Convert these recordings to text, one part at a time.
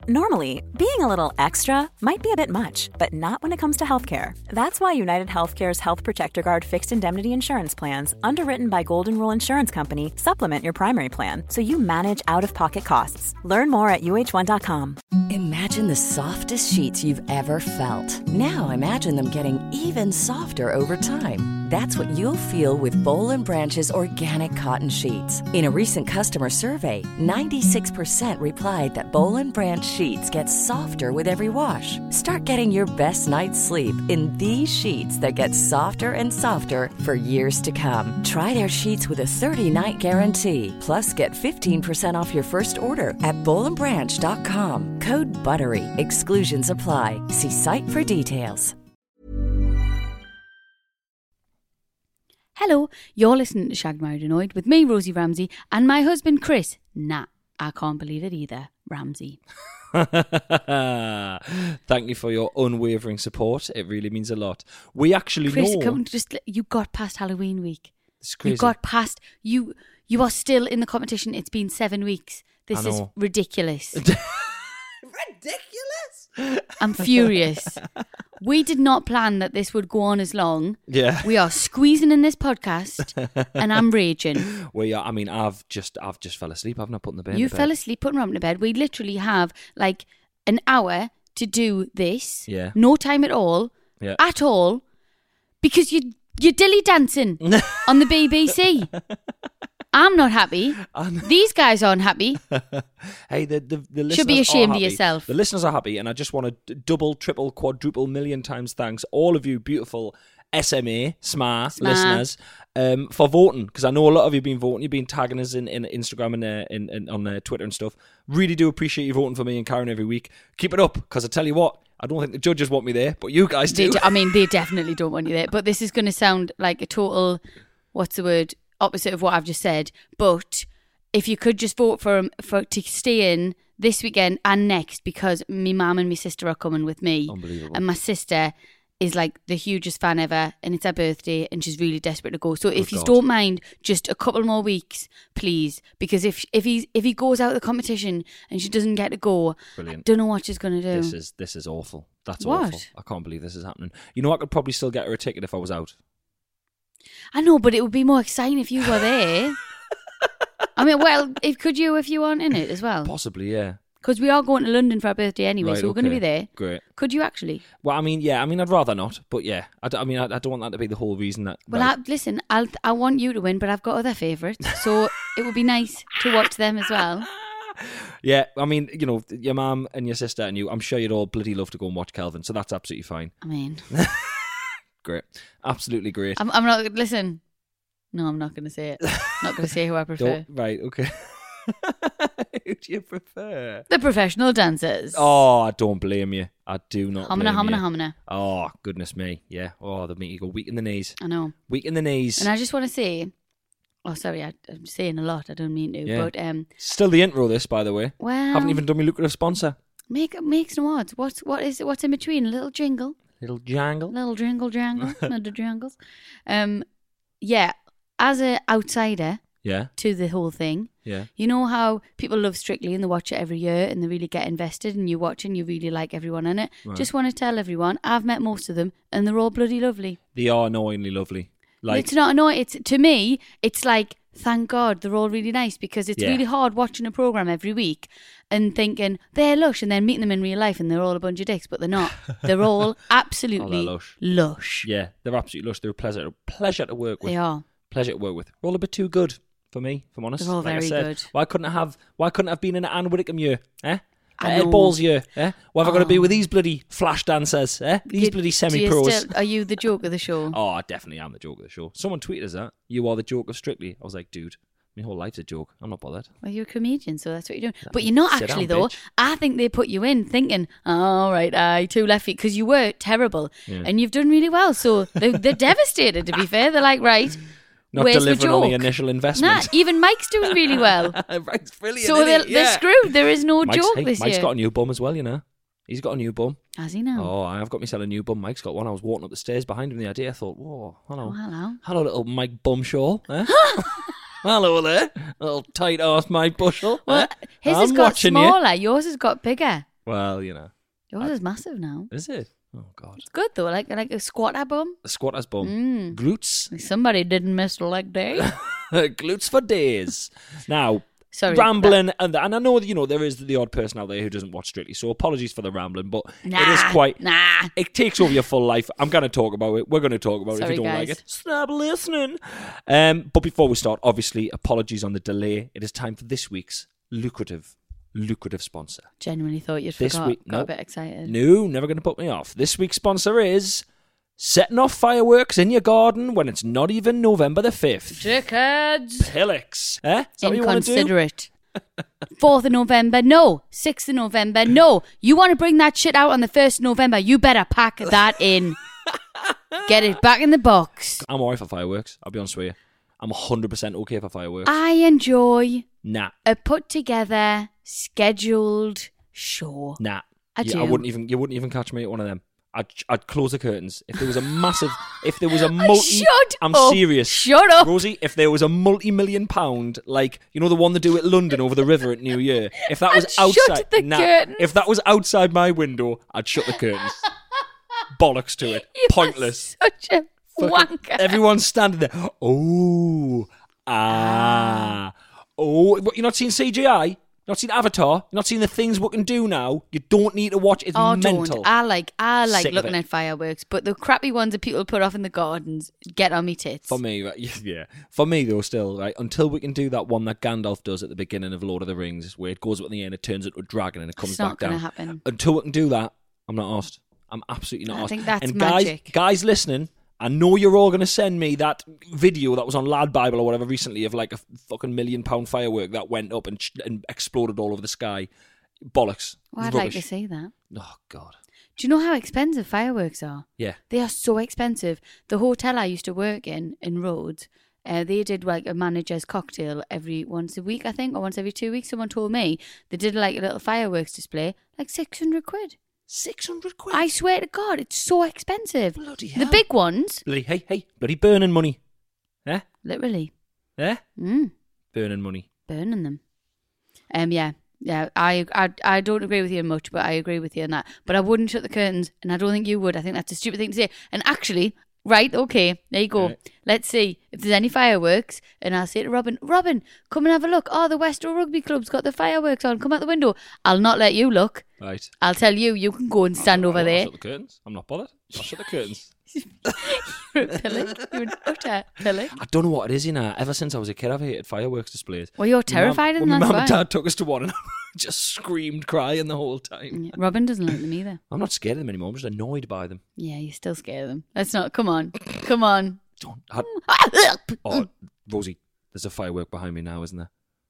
Normally, being a little extra might be a bit much, but not when it comes to healthcare. That's why United Healthcare's Health Protector Guard fixed indemnity insurance plans, underwritten by Golden Rule Insurance Company, supplement your primary plan so you manage out-of-pocket costs. Learn more at uh1.com. Imagine the softest sheets you've ever felt. Now imagine them getting even softer over time. That's what you'll feel with Boll & Branch's organic cotton sheets. In a recent customer survey, 96% replied that Boll & Branch sheets get softer with every wash. Start getting your best night's sleep in these sheets that get softer and softer for years to come. Try their sheets with a 30-night guarantee. Plus, get 15% off your first order at bollandbranch.com. Code BUTTERY. Exclusions apply. See site for details. Hello, you're listening to Shagged, Married Annoyed with me, Rosie Ramsey, and my husband, Chris. Nah, I can't believe it either, Ramsey. Thank you for your unwavering support. It really means a lot. We actually Chris, know... you got past Halloween week. It's crazy. You got past... You are still in the competition. It's been 7 weeks. This is ridiculous. Ridiculous? I'm furious. We did not plan that this would go on as long. Yeah. We are squeezing in this podcast and I'm raging. Well, yeah, I mean, I've just fell asleep. I've not put the baby You to bed. fell asleep putting Rob to bed. We literally have like an hour to do this. Yeah. No time at all. Yeah. At all. Because you're dilly dancing on the BBC. I'm not happy. These guys aren't happy. Hey, the listeners should be ashamed are of happy. yourself. The listeners are happy, and I just want to double, triple, quadruple, million times thanks all of you beautiful SMA listeners for voting, because I know a lot of you have been voting. You've been tagging us in Instagram and on Twitter and stuff. Really do appreciate you voting for me and Karen every week. Keep it up, because I tell you what, I don't think the judges want me there, but you guys do. They definitely don't want you there. But this is going to sound like a total, opposite of what I've just said. But if you could just vote for to stay in this weekend and next, because my mum and my sister are coming with me. Unbelievable. And my sister is like the hugest fan ever, and it's her birthday and she's really desperate to go. So if you don't mind just a couple more weeks, please, because if he goes out of the competition and she doesn't get to go, brilliant. I don't know what she's going to do. This is awful. That's what? Awful. I can't believe this is happening. You know, I could probably still get her a ticket if I was out. I know, but it would be more exciting if you were there. I mean, well, if you aren't in it as well? Possibly, yeah. Because we are going to London for our birthday anyway, right, so we're going to be there. Great. Could you actually? Well, I mean, I'd rather not, but yeah. I don't want that to be the whole reason that... Well, listen, I want you to win, but I've got other favourites, so it would be nice to watch them as well. Yeah, I mean, you know, your mum and your sister and you, I'm sure you'd all bloody love to go and watch Kelvin, so that's absolutely fine. I mean... Great. Absolutely great. I'm not... Listen. No, I'm not going to say it. Not going to say who I prefer. Right, okay. Who do you prefer? The professional dancers. Oh, I don't blame you. I do not blame you. Homina. Oh, goodness me. Yeah. Oh, they make you go weak in the knees. I know. Weak in the knees. And I just want to say... Oh, sorry, I'm saying a lot. I don't mean to. Yeah. But still the intro, this, by the way. Well... Haven't even done my lucrative sponsor. Makes no odds. What's in between? A little jingle? Little jangle. Little jingle jangle. Not the jangles. Yeah. As an outsider to the whole thing, you know how people love Strictly and they watch it every year and they really get invested and you watch and you really like everyone in it. Right. Just want to tell everyone, I've met most of them and they're all bloody lovely. They are annoyingly lovely. Like, it's not annoying. To me, it's like, thank God they're all really nice, because it's really hard watching a programme every week and thinking they're lush and then meeting them in real life and they're all a bunch of dicks, but they're not. They're all absolutely lush. Yeah, they're absolutely lush. They're a pleasure to work with. They are. Pleasure to work with. We're all a bit too good for me, if I'm honest. They're all very good. Why couldn't I have been in an Anne Whitcomb year? Ed Balls year? What have I got to be with these bloody flash dancers? These bloody semi-pros. Are you the joke of the show? Oh, I definitely am the joke of the show. Someone tweeted us that. You are the joke of Strictly. I was like, dude, my whole life's a joke. I'm not bothered. Well, you're a comedian, so that's what you're doing. But you're not actually, though. Bitch. I think they put you in thinking, all right, two left feet, because you were terrible. Yeah. And you've done really well. So they're devastated, to be fair. They're like, right... Not where's delivering the joke? on the initial investment. Nah, even Mike's doing really well. Mike's brilliant. So they're screwed. There is no joke this year. Mike's got a new bum as well, you know. He's got a new bum. Has he now? Oh, I've got myself a new bum. Mike's got one. I was walking up the stairs behind him the other day. I thought, whoa, hello. Oh, hello. Hello, little Mike Bumshaw. Hello there. Little tight ass Mike Bushel. Well, his has got smaller. Yours has got bigger. Well, you know. Yours is massive now. Is it? Oh, God. It's good, though. Like a squatter bum. A squatter's bum. Glutes. Somebody didn't miss a leg day. Glutes for days. Now, Sorry, rambling, and I know that, you know, there is the odd person out there who doesn't watch Strictly, so apologies for the rambling, but it is quite... It takes over your full life. I'm going to talk about it. We're going to talk about it if you don't like it. Stop listening. But before we start, obviously, apologies on the delay. It is time for this week's lucrative sponsor. Genuinely thought you'd forgot. Got a bit excited. No, never going to put me off. This week's sponsor is... setting off fireworks in your garden when it's not even November the 5th. Dickheads. Pillix. Eh? Is that what you want to do? Inconsiderate. 4th of November, no. 6th of November, no. You want to bring that shit out on the 1st of November, you better pack that in. Get it back in the box. I'm alright for fireworks, I'll be honest with you. I'm 100% okay for fireworks. I enjoy a put together, scheduled show. Nah. I do. You wouldn't even catch me at one of them. I'd close the curtains. If there was a massive, if there was a multi, I'm serious. Shut up, Rosie. If there was a multi-million pound, like, you know, the one they do at London over the river at New Year. If that was outside, if that was outside my window, I'd shut the curtains. Bollocks to it. You Pointless. Such a wanker. Everyone's standing there. Oh, but you're not seeing CGI. Not seen Avatar. Not seen the things we can do now. You don't need to watch. It's mental. Don't. I like looking at fireworks, but the crappy ones that people put off in the gardens get on me tits. For me, right, yeah. For me though, still, right, until we can do that one that Gandalf does at the beginning of Lord of the Rings, where it goes up in the air and it turns into a dragon and it comes back down. It's not going to happen. Until we can do that, I'm not arsed. I'm absolutely not arsed. I think that's and magic. Guys listening, I know you're all going to send me that video that was on Lad Bible or whatever recently of like a fucking £1 million firework that went up and exploded all over the sky. Bollocks. Well, I'd like to see that. Oh, God. Do you know how expensive fireworks are? Yeah. They are so expensive. The hotel I used to work in Rhodes, they did like a manager's cocktail once a week, I think, or once every 2 weeks. Someone told me they did like a little fireworks display, like 600 quid. 600 quid? I swear to God, it's so expensive. Bloody hell. The big ones. Bloody burning money. Eh? Literally. Eh? Burning money. Burning them. Yeah. I don't agree with you much, but I agree with you on that. But I wouldn't shut the curtains, and I don't think you would. I think that's a stupid thing to say. And actually, right, okay, there you go. Right. Let's see if there's any fireworks, and I'll say to Robin, come and have a look. Oh, the Westall Rugby Club's got the fireworks on. Come out the window. I'll not let you look. Right. I'll tell you. You can go and stand over there. I'll shut the curtains. I'm not bothered. I'll shut the curtains. You're a pillock. You're an utter pillock. I don't know what it is, you know. Ever since I was a kid, I've hated fireworks displays. Well, you're terrified of them, that's why. My mum and dad took us to one and I just screamed, crying the whole time. Yeah, Robin doesn't like them either. I'm not scared of them anymore. I'm just annoyed by them. Yeah, you're still scared of them. Let's not. Come on. Come on. Oh, Rosie, there's a firework behind me now, isn't there?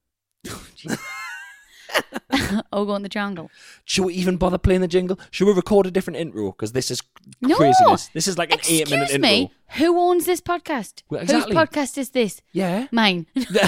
Oh, go in the jungle. Should we even bother playing the jingle? Should we record a different intro? Because this is craziness. This is like an 8-minute intro. Excuse me, who owns this podcast? Well, exactly. Whose podcast is this? Yeah. Mine.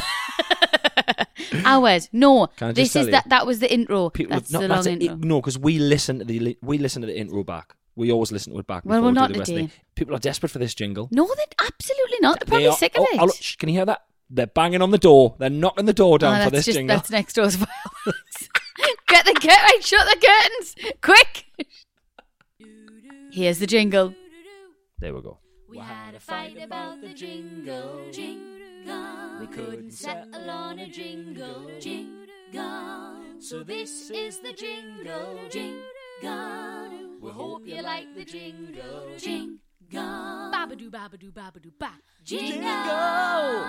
Ours. No. Can I just this is that was the intro. That's the long intro. No, because we listen to the intro back. We always listen to it back. Well, we're not the rest today. People are desperate for this jingle. No, they're absolutely not. They're probably sick of it. Can you hear that? They're banging on the door. They're knocking the door down for this jingle. That's next door's fireworks. Shut the curtains, quick! Here's the jingle. There we go. We had a fight about the jingle. We couldn't settle on a jingle. So this is the jingle. We hope you like the jingle. Babadoo, babadoo, babadoo, ba. Jingle.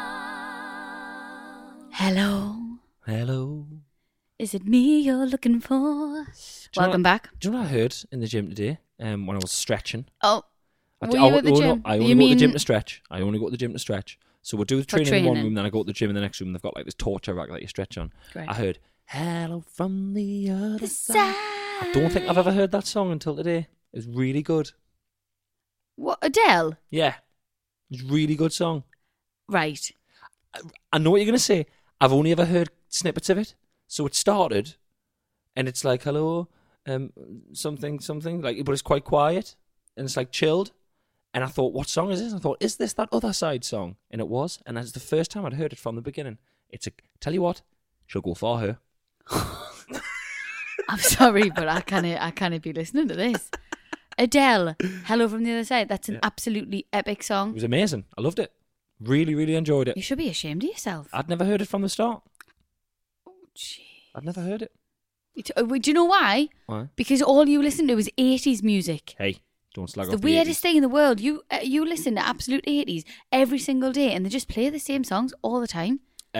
Hello. Is it me you're looking for? Welcome back. Do you know what I heard in the gym today when I was stretching? Oh, were you at the gym? I only go to the gym to stretch. So we'll do the training in one room, then I go to the gym in the next room. They've got like this torture rack that you stretch on. Great. I heard, hello from the other side. I don't think I've ever heard that song until today. It's really good. What, Adele? Yeah. It's a really good song. Right. I know what you're going to say. I've only ever heard snippets of it. So it started, and it's like, hello, something, like, but it's quite quiet, and it's like chilled. And I thought, what song is this? I thought, is this that Other Side song? And it was, and that's the first time I'd heard it from the beginning. Tell you what, she'll go for her. I'm sorry, but I can't be listening to this. Adele, Hello from the Other Side. That's an absolutely epic song. It was amazing. I loved it. Really, really enjoyed it. You should be ashamed of yourself. I'd never heard it from the start. Oh, gee. I'd never heard it. Do you know why? Why? Because all you listen to is 80s music. Hey, don't slag It's off the weirdest thing in the world. You listen to absolute 80s every single day and they just play the same songs all the time.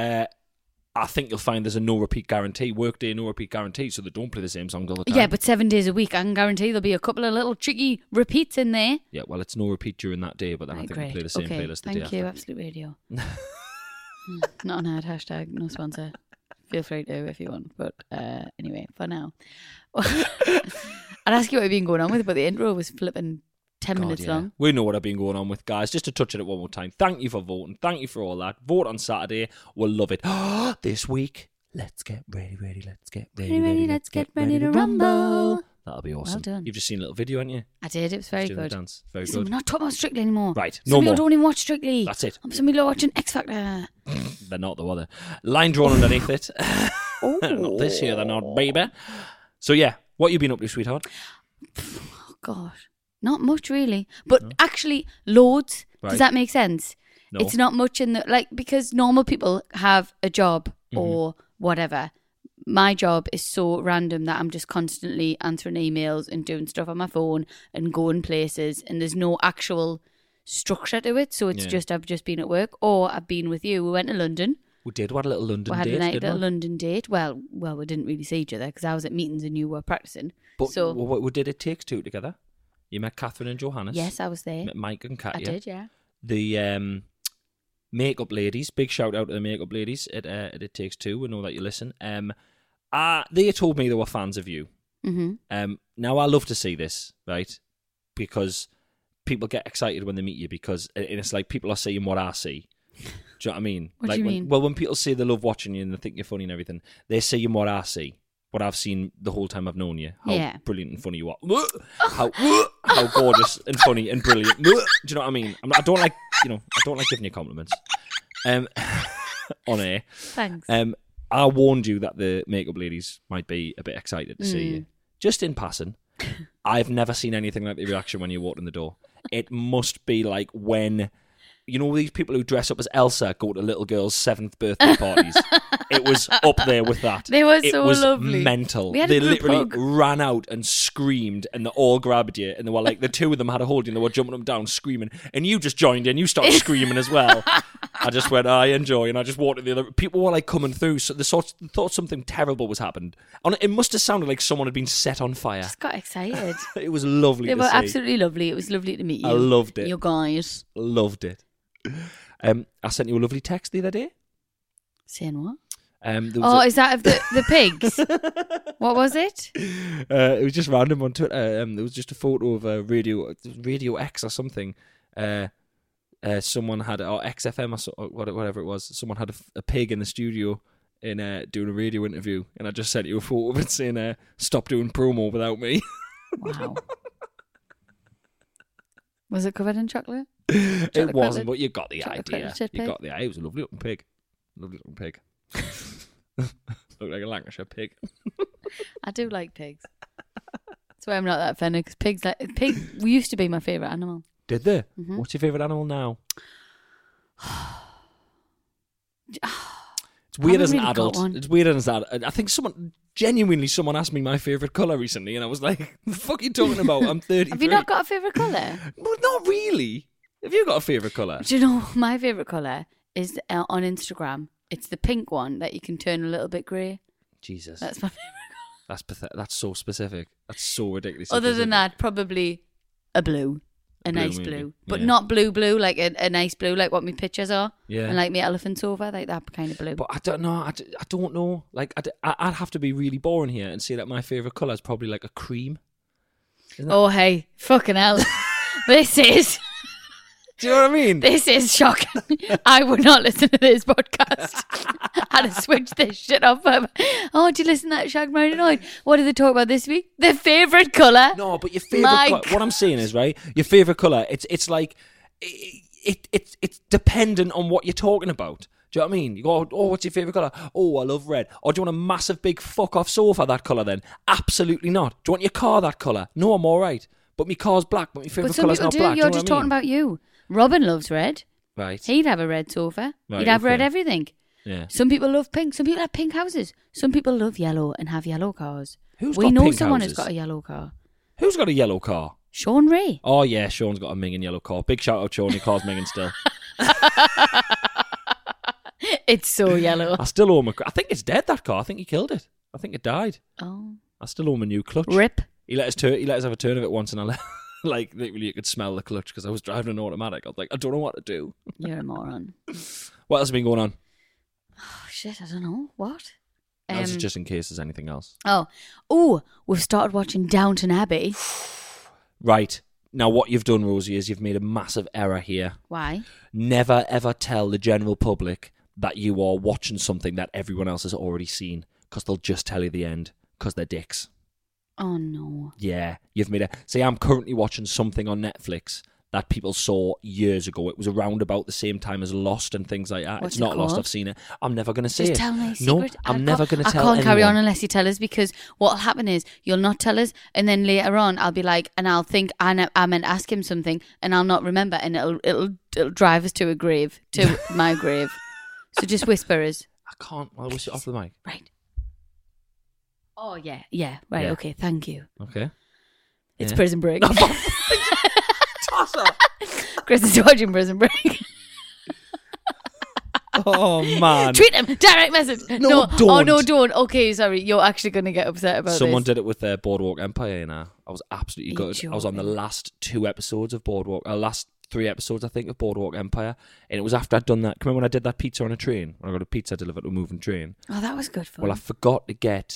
I think you'll find there's a no repeat guarantee, workday no repeat guarantee, so they don't play the same songs all the time. Yeah, but 7 days a week, I can guarantee there'll be a couple of little tricky repeats in there. Yeah, well, it's no repeat during that day, but then I think they play the same playlist the day Thank you, after. Absolute Radio. Not an ad, hashtag, no sponsor. Feel free to if you want, but anyway, for now. I'd ask you what you've been going on with, but the intro was flipping 10 minutes long. We know what I've been going on with, guys. Just to touch on it one more time. Thank you for voting. Thank you for all that. Vote on Saturday. We'll love it. This week, let's get ready. Let's get ready. Let's get ready to rumble. That'll be awesome. Well done. You've just seen a little video, haven't you? I did. It was very good. Dance. Very So we're good. not talking about Strictly anymore. Right. Some No people more. don't even watch Strictly. That's it. Some people are watching X Factor. They're not, though, are they? Line drawn underneath it. Not this year, they're not, baby. So, yeah. What you been up to, sweetheart? Oh, gosh. Not much, really. But actually, loads. Right. Does that make sense? No. It's not much in the... Like, because normal people have a job or whatever. My job is so random that I'm just constantly answering emails and doing stuff on my phone and going places, and there's no actual structure to it. So it's just I've just been at work, or I've been with you. We went to London. We did. We had a little London We had date, a night didn't at a we? London date. Well, we didn't really see each other because I was at meetings and you were practicing. But so we did It Takes Two together. You met Catherine and Johannes. yes, I was there. Met Mike and Katya. I did, yeah. The makeup ladies. Big shout out to the makeup ladies at It Takes Two. We know that you listen. They told me they were fans of you. Mm-hmm. Now I love to see this, right? Because people get excited when they meet you because it's like people are seeing what I see. Do you know what I mean? What like do you mean? Well, when people say they love watching you and they think you're funny and everything, they're seeing what I see. What I've seen the whole time I've known you. How brilliant and funny you are. How gorgeous and funny and brilliant. Do you know what I mean? I don't like giving you compliments. On air. Thanks. I warned you that the makeup ladies might be a bit excited to see you. Just in passing, I've never seen anything like the reaction when you walked in the door. It must be like when, you know, these people who dress up as Elsa go to little girls' 7th birthday parties. It was up there with that. They were it so was lovely. Mental. We had They a group literally hug. ran out and screamed, and they all grabbed you, and they were like, the two of them had a hold you, and they were jumping up down, screaming, and you just joined in. You started screaming as well. I just went, I enjoy, and I just walked to the other. People were like coming through, so they thought something terrible was happened. And it must have sounded like someone had been set on fire. Just got excited. It was lovely They to were see. absolutely lovely. It was lovely to meet you. I loved it. You guys. Loved it. I sent you a lovely text the other day. Saying what? There was Is that of the pigs? What was it? it was just random on Twitter. There was just a photo of Radio X or something. Someone had, or XFM or whatever it was. Someone had a pig in the studio in doing a radio interview, and I just sent you a photo of it saying, "Stop doing promo without me." Wow. Was it covered in chocolate? It wasn't, but you got the chocolate idea. credited You pig? got the idea. It was a lovely looking pig. Looked like a Lancashire pig. I do like pigs. That's why I'm not that offended, because pig used to be my favourite animal. Did they? Mm-hmm. What's your favourite animal now? It's weird as an really got adult. one. It's weird as an adult. I think someone asked me my favourite colour recently, and I was like, "The fuck are you talking about? I'm 33." Have you not got a favourite colour? Well, not really. Have you got a favourite colour? Do you know my favourite colour is on Instagram? It's the pink one that you can turn a little bit grey. Jesus, That's my favourite. that's pathetic. That's so specific. That's so ridiculous. Other than that, probably a blue. A Blue nice maybe. blue. But Yeah. not blue, like a nice blue, like what my pictures are. Yeah. And like my elephant sofa, like that kind of blue. But I don't know. I don't know. Like, I'd have to be really boring here and say that my favourite colour is probably like a cream. Oh, hey, fucking hell. This is Do you know what I mean? shocking. I would not listen to this podcast. I had to switch this shit off. Oh, did you listen to that Shag Married Annoyed? What did they talk about this week? Their favourite colour. No, but your My favourite what I'm saying is, right, your favourite colour, it's like, it's dependent on what you're talking about. Do you know what I mean? You go, oh, what's your favourite colour? Oh, I love red. Or do you want a massive, big fuck-off sofa that colour then? Absolutely not. Do you want your car that colour? No, I'm all right. But my car's black, but my favourite colour's not black. You're just talking about you. Robin loves red. Right. He'd have a red sofa. Right, he'd have red everything. Yeah. Some people love pink. Some people have pink houses. Some people love yellow and have yellow cars. We know someone houses? who's got a yellow car. Who's got a yellow car? Sean Ray. Oh, yeah, Sean's got a minging yellow car. Big shout out, Sean. He calls minging still. It's so yellow. I still owe him I think it's dead, that car. I think he killed it. I think it died. Oh. I still owe him a new clutch. Rip. He let us have a turn of it once, and I like literally you could smell the clutch because I was driving an automatic. I was like, I don't know what to do. You're a moron. What else has been going on? Oh, shit, I don't know. What? This is just in case there's anything else. Oh, we've started watching Downton Abbey. Right. Now, what you've done, Rosie, is you've made a massive error here. Why? Never, ever tell the general public that you are watching something that everyone else has already seen, because they'll just tell you the end, because they're dicks. Oh, no. Yeah, you've made a... See, I'm currently watching something on Netflix that people saw years ago. It was around about the same time as Lost and things like that. What's it's not it called? Lost, I've seen it. I'm never going to say Just it. tell me a secret. No, I'm never going to tell anyone. I can't carry on unless you tell us, because what'll happen is you'll not tell us, and then later on I'll be like, and I'll think I meant to ask him something, and I'll not remember, and it'll drive us to a grave, to my grave. So just whisper us. I can't. I'll whisper off the mic. Right. Oh, yeah. Right, Yeah. okay, thank you. Okay. It's Yeah. Prison Break. Toss up. Chris is watching Prison Break. Oh, man. Tweet him. Direct message. No, don't. Oh, no, don't. Okay, sorry. You're actually going to get upset about Someone this. did it with Boardwalk Empire, you know. I was absolutely Are you good. I was on the joking? last 2 episodes of last 3 episodes, I think, of Boardwalk Empire. And it was after I'd done that. Remember when I did that pizza on a train? When I got a pizza delivered to a moving train? Oh, that was good fun. Well, I forgot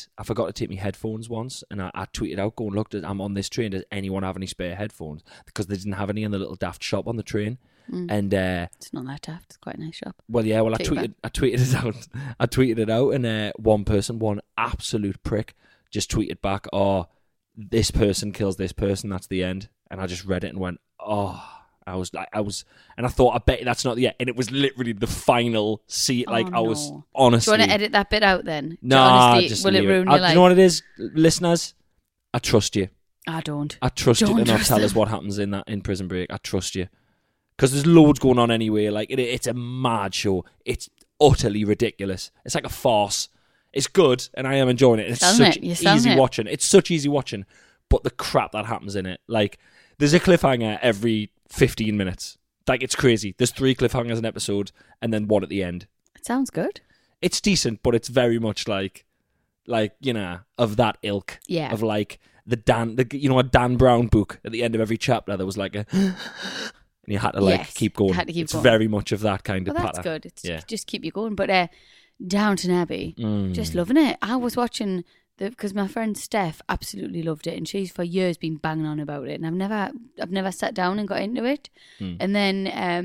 to take my headphones once, and I tweeted out, going, look, I'm on this train. Does anyone have any spare headphones? Because they didn't have any in the little daft shop on the train. And it's not that daft. It's quite a nice shop. well, yeah, well, I Take it tweeted it out. I tweeted it out, and one absolute prick, just tweeted back, "Oh, this person kills this person. That's the end." And I just read it and went, "Oh." I was, and I thought, I bet that's not the end. And it was literally the final scene. Like, Oh, I was no. honestly. Do you want to edit that bit out then? No, Honestly, just will it leave ruin it. your Do life? you know what it is, listeners? I trust you. I don't. I trust you Don't to not trust tell them. us what happens in Prison Break. I trust you. Because there's loads going on anyway. Like, it's a mad show. It's utterly ridiculous. It's like a farce. It's good, and I am enjoying it. It's Selling such it. You're selling easy it. watching. It's such easy watching. But the crap that happens in it. Like, there's a cliffhanger every 15 minutes. Like, it's crazy. There's 3 cliffhangers an episode, and then 1 at the end. It sounds good. It's decent, but it's very much like you know, of that ilk. Yeah. Of like a Dan Brown book at the end of every chapter. There was like a, and you had to like Yes, keep going. you had to keep it's going. very much of that kind Well, of that's pattern. good. It's Yeah. just keep you going. But Downton Abbey, just loving it. I was watching because my friend Steph absolutely loved it, and she's for years been banging on about it, and I've never sat down and got into it. And then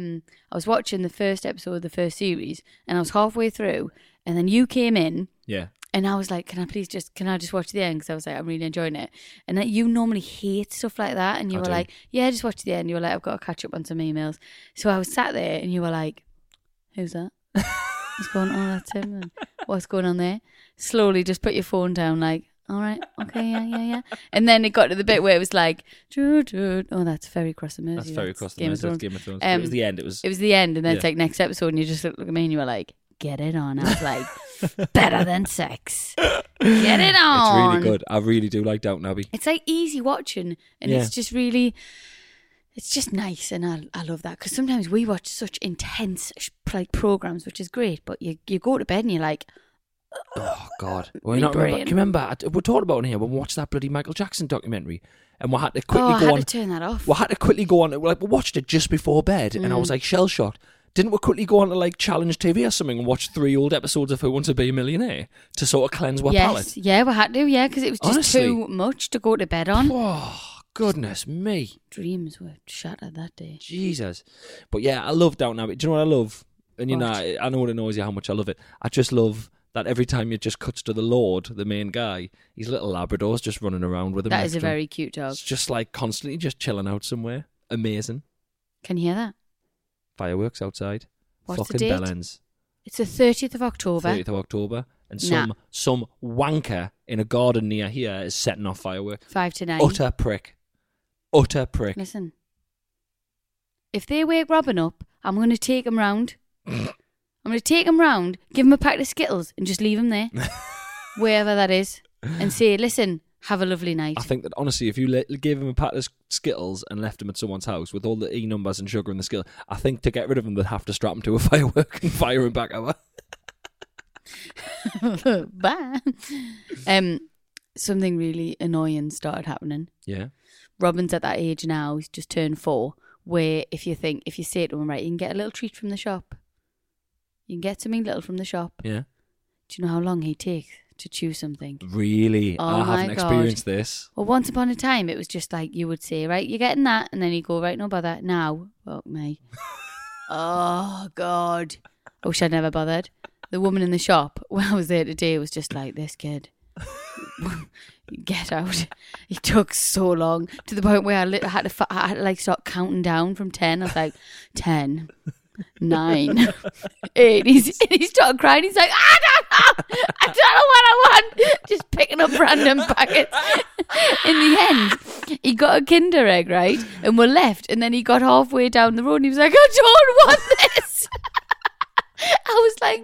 I was watching the first episode of the first series, and I was halfway through, and then you came in. Yeah. And I was like, can I just watch the end? Because I was like, I'm really enjoying it. And that you normally hate stuff like that. And you I were do. like, yeah, just watch the end. You were like, I've got to catch up on some emails. So I was sat there and you were like, who's that? What's going on? Oh, that's him. And what's going on there? Slowly just put your phone down like, all right, okay, yeah. And then it got to the bit where it was like, oh, that's Ferry Cross the Mersey. That's very across the Game of Mersey. That's Thrones. Game of Thrones. It was the end. It was the end. And then it's Yeah. like next episode and you just look at me and you were like, get it on. I was like, better than sex. Get it on. It's really good. I really do like Downton Abbey. It's like easy watching, and Yeah. it's just really, it's just nice, and I love that because sometimes we watch such intense like programs, which is great, but you go to bed and you're like, Oh God! Well, Me not remember, brain. can you remember? We talked about it here when we watched that bloody Michael Jackson documentary, and we had to quickly I go had on. to turn that off. We had to quickly go on. We watched it just before bed, and I was like shell shocked. Didn't we quickly go on to like Challenge TV or something and watch 3 old episodes of Who Wants to Be a Millionaire to sort of cleanse our palate? Yeah, we had to, because it was just Honestly. too much to go to bed on. Oh goodness me, Dreams were shattered that day. Jesus! But yeah, I love Downton Abbey. Do you know what I love? And you know, What? I know it annoys you how much I love it. I just love that every time it just cuts to the Lord, the main guy, his little Labrador's just running around with him. That next is a to him. very cute dog. It's just like constantly just chilling out somewhere. Amazing. Can you hear that? Fireworks outside. What's the Fucking date? bell ends. It's the 30th of October. 30th of October. And some wanker in a garden near here is setting off fireworks. 5 to 9. Utter prick. Utter prick. Listen. If they wake Robin up, I'm going to take him round. I'm going to take him round, give him a packet of Skittles and just leave him there. Wherever that is. And say, listen, have a lovely night. I think that, honestly, if you gave him a packet of Skittles and left him at someone's house with all the E numbers and sugar in the Skittles, I think to get rid of him, they'd have to strap him to a firework and fire him back over. Bye. Something really annoying started happening. Yeah. Robin's at that age now, he's just turned 4, where if you say to him, right, you can get a little treat from the shop. You can get something little from the shop. Yeah. Do you know how long he takes to chew something? Really? Oh, I haven't experienced this. Well, once upon a time, it was just like you would say, right, you're getting that, and then he'd go, right, no bother. Now, fuck me. Oh, God. I wish I'd never bothered. The woman in the shop, when I was there today, was just like, this kid, get out. It took so long, to the point where I had to like start counting down from 10. I was like, 10, 9, 8. He started crying. He's like, I don't know what I want. Just picking up random packets. In the end, he got a Kinder Egg, right? And we're left. And then he got halfway down the road and he was like, I don't want this. I was like,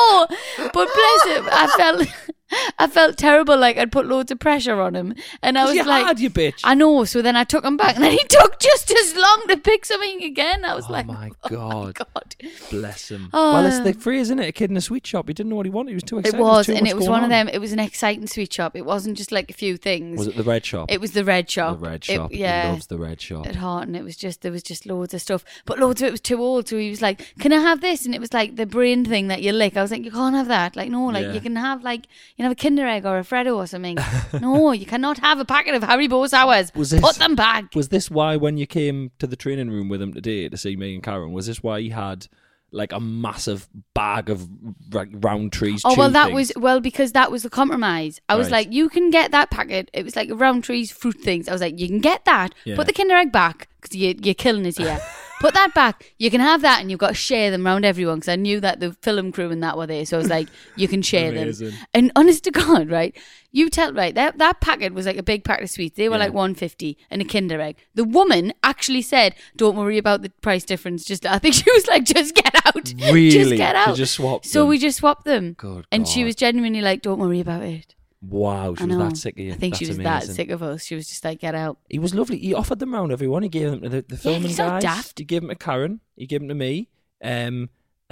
no. But bless him, I felt terrible, like I'd put loads of pressure on him. And I was like, you bitch. I know. So then I took him back and then he took just as long to pick something again. I was like, my oh God. my God. Bless him. Oh. Well, it's the phrase, isn't it? A kid in a sweet shop. He didn't know what he wanted. He was too excited. It was, and it was one of them. It was an exciting sweet shop. It wasn't just like a few things. Was it the red shop? It was the red shop. The red shop. Yeah. He loves the red shop. At heart, and there was just loads of stuff, but loads of it was too old. So he was like, "Can I have this?" And it was like the brain thing that you lick. I was like, "You can't have that." Like, no, like Yeah. you can have a Kinder Egg or a Freddo or something. No, you cannot have a packet of Haribo sours. Put them back. Was this why when you came to the training room with him today to see me and Karen? Was this why he had like a massive bag of round trees? Oh well, because that was the compromise. I was Right. like, you can get that packet. It was like round trees fruit things. I was like, you can get that. Yeah. Put the Kinder Egg back because you're killing us here. Put that back. You can have that, and you've got to share them around everyone because I knew that the film crew and that were there. So I was like, you can share Amazing. them. And honest to God, right? You tell that packet was like a big packet of sweets. They were like $1.50 and a Kinder Egg. The woman actually said, "Don't worry about the price difference. I think she was like, just get out. Really? Just get out." She just swapped So them? we just swapped them. Good and she God. was genuinely like, "Don't worry about it." Wow, she I was know. that sick of you. I think she That's was that amazing. sick of us. She was just like, "Get out." He was lovely. He offered them round everyone. He gave them to the filming he's not guys. daft. He gave them to Karen. He gave them to me. And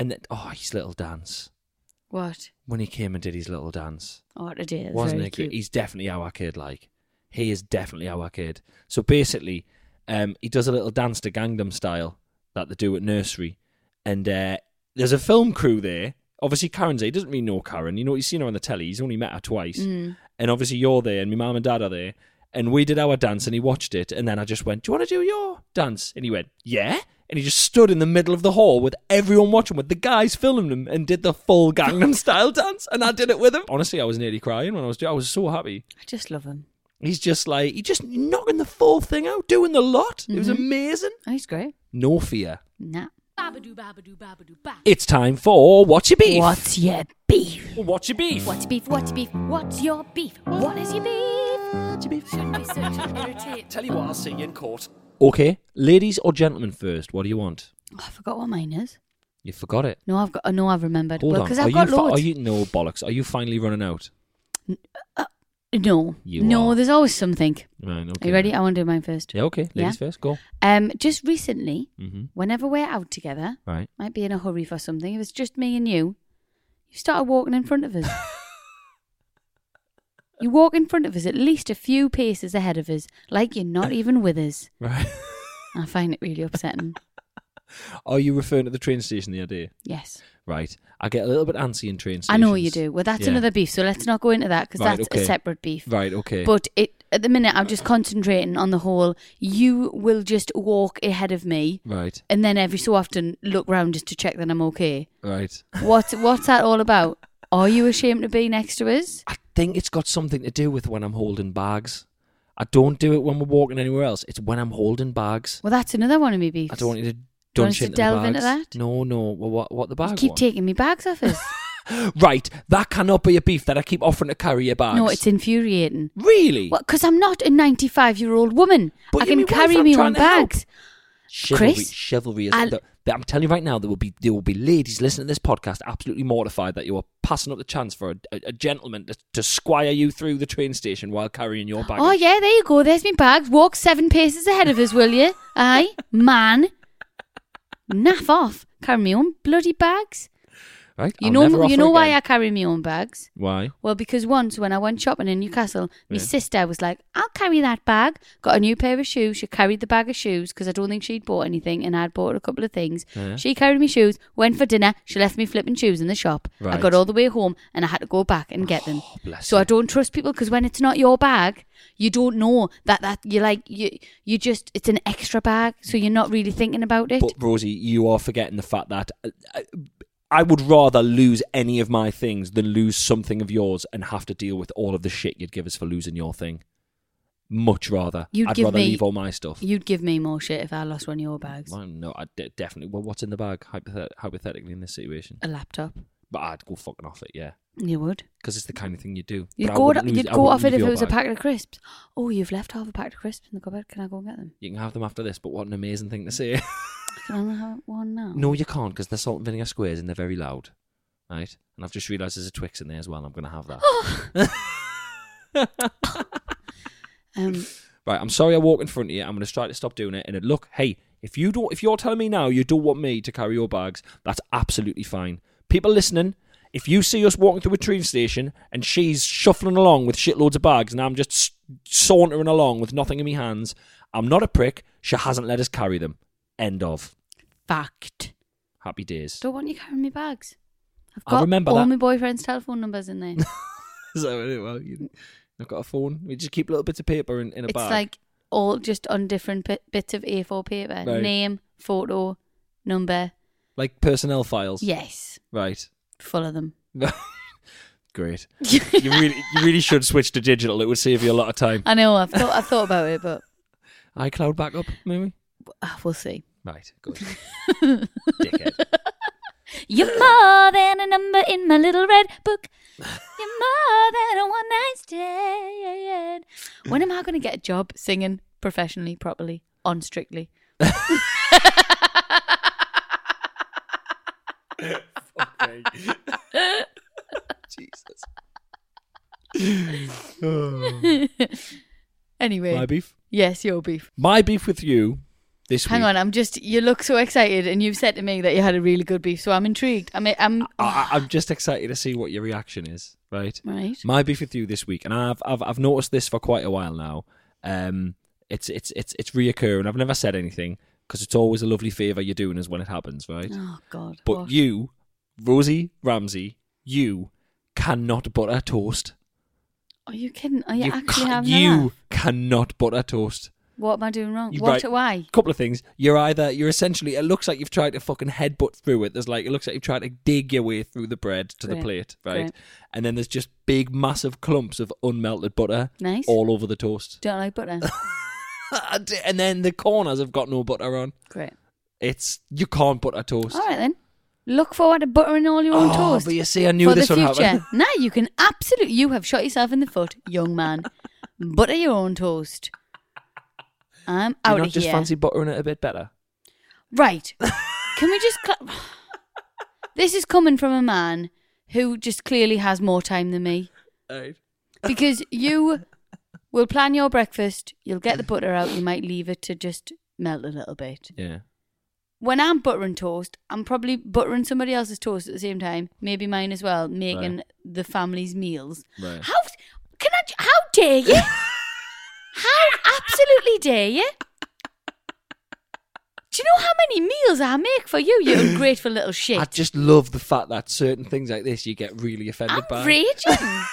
his little dance. What? When he came and did his little dance. Oh, it is. Wasn't very it great? cute. He's definitely our kid, like. He is definitely our kid. So basically, he does a little dance to Gangnam Style that they do at nursery. And there's a film crew there. Obviously, Karen's there. He doesn't really know Karen. You know, he's seen her on the telly. He's only met her twice. Mm. And obviously, you're there, and my mum and dad are there. And we did our dance, and he watched it. And then I just went, "Do you want to do your dance?" And he went, "Yeah." And he just stood in the middle of the hall with everyone watching, with the guys filming him, and did the full Gangnam Style dance. And I did it with him. Honestly, I was nearly crying when I was so happy. I just love him. He's just like, knocking the full thing out, doing the lot. It was amazing. Oh, he's great. No fear. Nah. Babadoo, babadoo, babadoo, ba. It's time for What's Your Beef? What's your beef? What's Your Beef? What's beef? What's beef? What's your beef? What is your beef? Shouldn't be such an irritate. Tell you what, I'll see you in court. Okay, ladies or gentlemen first, what do you want? Oh, I forgot what mine is. You forgot it. No, I've remembered. Hold on. Because I've got loads. No, bollocks. Are you finally running out? No. You are. There's always something. Right, okay. Are you ready? I want to do mine first. Yeah, okay. Ladies first, go. Just recently, Mm-hmm. whenever we're out together, Right. might be in a hurry for something, if it's just me and you started walking in front of us. You walk in front of us at least a few paces ahead of us, like you're not even with us. Right. I find it really upsetting. Are you referring to the train station the other day? Yes. Right. I get a little bit antsy in train stations. I know you do. Well, that's Yeah. another beef, so let's not go into that because Right, that's okay. a separate beef. Right, okay. But at the minute, I'm just concentrating on the whole, you will just walk ahead of me Right, and then every so often look round just to check that I'm okay. right. What's that all about? Are you ashamed to be next to us? I think it's got something to do with when I'm holding bags. I don't do it when we're walking anywhere else. It's when I'm holding bags. Well, that's another one of me beefs. I don't want you to Do you want us to delve into that? No. Well, what the bag? You keep taking me bags off us. Right, that cannot be a beef that I keep offering to carry your bags. No, it's infuriating. Really? Well, because I'm not a 95-year-old woman. But I can carry my own bags. Chivalry is. I'm telling you right now, there will be ladies listening to this podcast absolutely mortified that you are passing up the chance for a gentleman to squire you through the train station while carrying your baggage. Oh yeah, there you go. There's my bags. Walk 7 paces ahead of us, will you? Aye, man. Naff off. Carry my own bloody bags. Right. You know why I carry my own bags? Why? Well, because once when I went shopping in Newcastle, my sister was like, I'll carry that bag. Got a new pair of shoes. She carried the bag of shoes because I don't think she'd bought anything and I'd bought a couple of things. Yeah. She carried my shoes, went for dinner. She left me flipping shoes in the shop. Right. I got all the way home and I had to go back and get them. So I don't trust people because when it's not your bag, you don't know that you're like, you just, it's an extra bag. So you're not really thinking about it. But Rosie, you are forgetting the fact that... I would rather lose any of my things than lose something of yours and have to deal with all of the shit you'd give us for losing your thing. Much rather. I'd rather leave all my stuff. You'd give me more shit if I lost one of your bags. Well, no, definitely. Well, what's in the bag, hypothetically, in this situation? A laptop. But I'd go fucking off it, yeah. You would? Because it's the kind of thing you do. You'd go off it if it was a packet of crisps. Oh, you've left half a packet of crisps in the cupboard. Can I go and get them? You can have them after this, but what an amazing thing to say. Can I have one now? No, you can't, because they're salt and vinegar squares and they're very loud. Right? And I've just realised there's a Twix in there as well. I'm going to have that. Right, I'm sorry I walk in front of you. I'm going to try to stop doing it. And look, hey, if you're telling me now you don't want me to carry your bags, that's absolutely fine. People listening, if you see us walking through a train station and she's shuffling along with shitloads of bags and I'm just sauntering along with nothing in my hands, I'm not a prick. She hasn't let us carry them. End of. Fact. Happy days. Don't want you carrying my bags. I've got all my boyfriend's telephone numbers in there. So, well, you've got a phone. We just keep little bits of paper in a bag. It's like all just on different bits of A4 paper. Right. Name, photo, number. Like personnel files? Yes. Right. Full of them. Great. You really should switch to digital. It would save you a lot of time. I know. I've thought about it, but iCloud backup, maybe? We'll see. Right, good. Dickhead. You're more than a number in my little red book. You're more than a one night stand. When am I going to get a job singing professionally, properly, on Strictly? Okay. Jesus. Anyway. My beef? Yes, your beef. My beef with you this Hang week. on, you look so excited and you've said to me that you had a really good beef, so I'm intrigued. I'm just excited to see what your reaction is, right? Right. My beef with you this week, and I've noticed this for quite a while now. It's reoccurring. I've never said anything because it's always a lovely favour you're doing us when it happens, right? Oh God. But what? you, Rosie Ramsey, you cannot butter toast. Are you kidding? Are you actually having You cannot butter toast. What am I doing wrong? A Why? couple of things. You're essentially, it looks like you've tried to fucking headbutt through it. It looks like you've tried to dig your way through the bread to the plate, right? Great. And then there's just big, massive clumps of unmelted butter all over the toast. Don't like butter. And then the corners have got no butter on. Great. You can't butter toast. All right then. Look forward to buttering all your own toast. But you see, I knew this would happen. Now you can absolutely, you have shot yourself in the foot, young man. Butter your own toast. I'm out of here. You not just fancy buttering it a bit better? Right. Can we just... This is coming from a man who just clearly has more time than me. Right. Because you will plan your breakfast, you'll get the butter out, you might leave it to just melt a little bit. Yeah. When I'm buttering toast, I'm probably buttering somebody else's toast at the same time, maybe mine as well, making the family's meals. Right. How dare you? How absolutely dare you? Do you know how many meals I make for you, you ungrateful little shit? I just love the fact that certain things like this you get really offended by. I'm raging.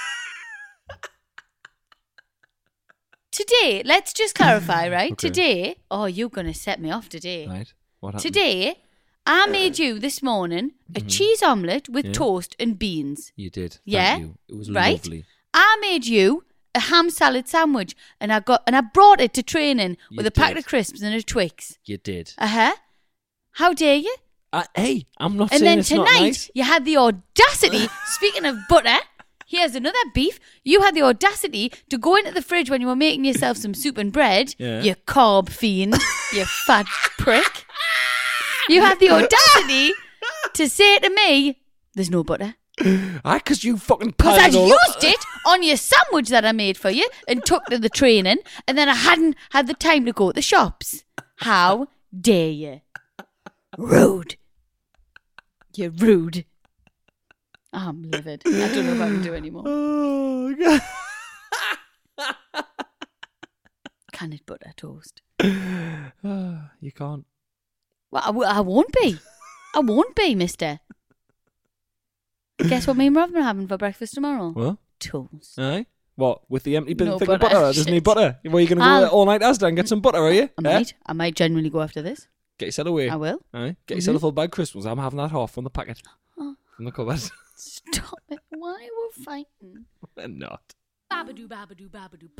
Today, let's just clarify, right? Okay. Today, you're going to set me off today. Right. What happened? Today, I made you this morning a cheese omelette with toast and beans. You did. Yeah. Thank you. It was right? lovely. I made you a ham salad sandwich and I brought it to training with a packet of crisps and a Twix. You did. How How dare you? Hey, I'm not and saying then it's tonight, not nice. you had the audacity, speaking of butter, here's another beef. You had the audacity to go into the fridge when you were making yourself some soup and bread, you carb fiend, you fat prick. You had the audacity to say to me, there's no butter. Because you fucking Because piled I it all used up. it on your sandwich that I made for you and took to the training, and then I hadn't had the time to go to the shops. How dare you? Rude. You're rude. I'm livid. I don't know if I can do anymore. Oh, God. Canned butter toast. You can't. Well, I won't be. I won't be, mister. Guess what me and Rob are having for breakfast tomorrow? What? Toast. Aye? What? With the empty No thing of butter. butter? There's no butter. Where are you going to go all night Asda and get some butter, are you? I might genuinely go after this. Get yourself away. I will. Aye? Get yourself a full bag Christmas. I'm having that half from the packet. Oh. From the cupboard. Stop it. Why we're fighting? We're not. Babadoo, babadoo, babadoo,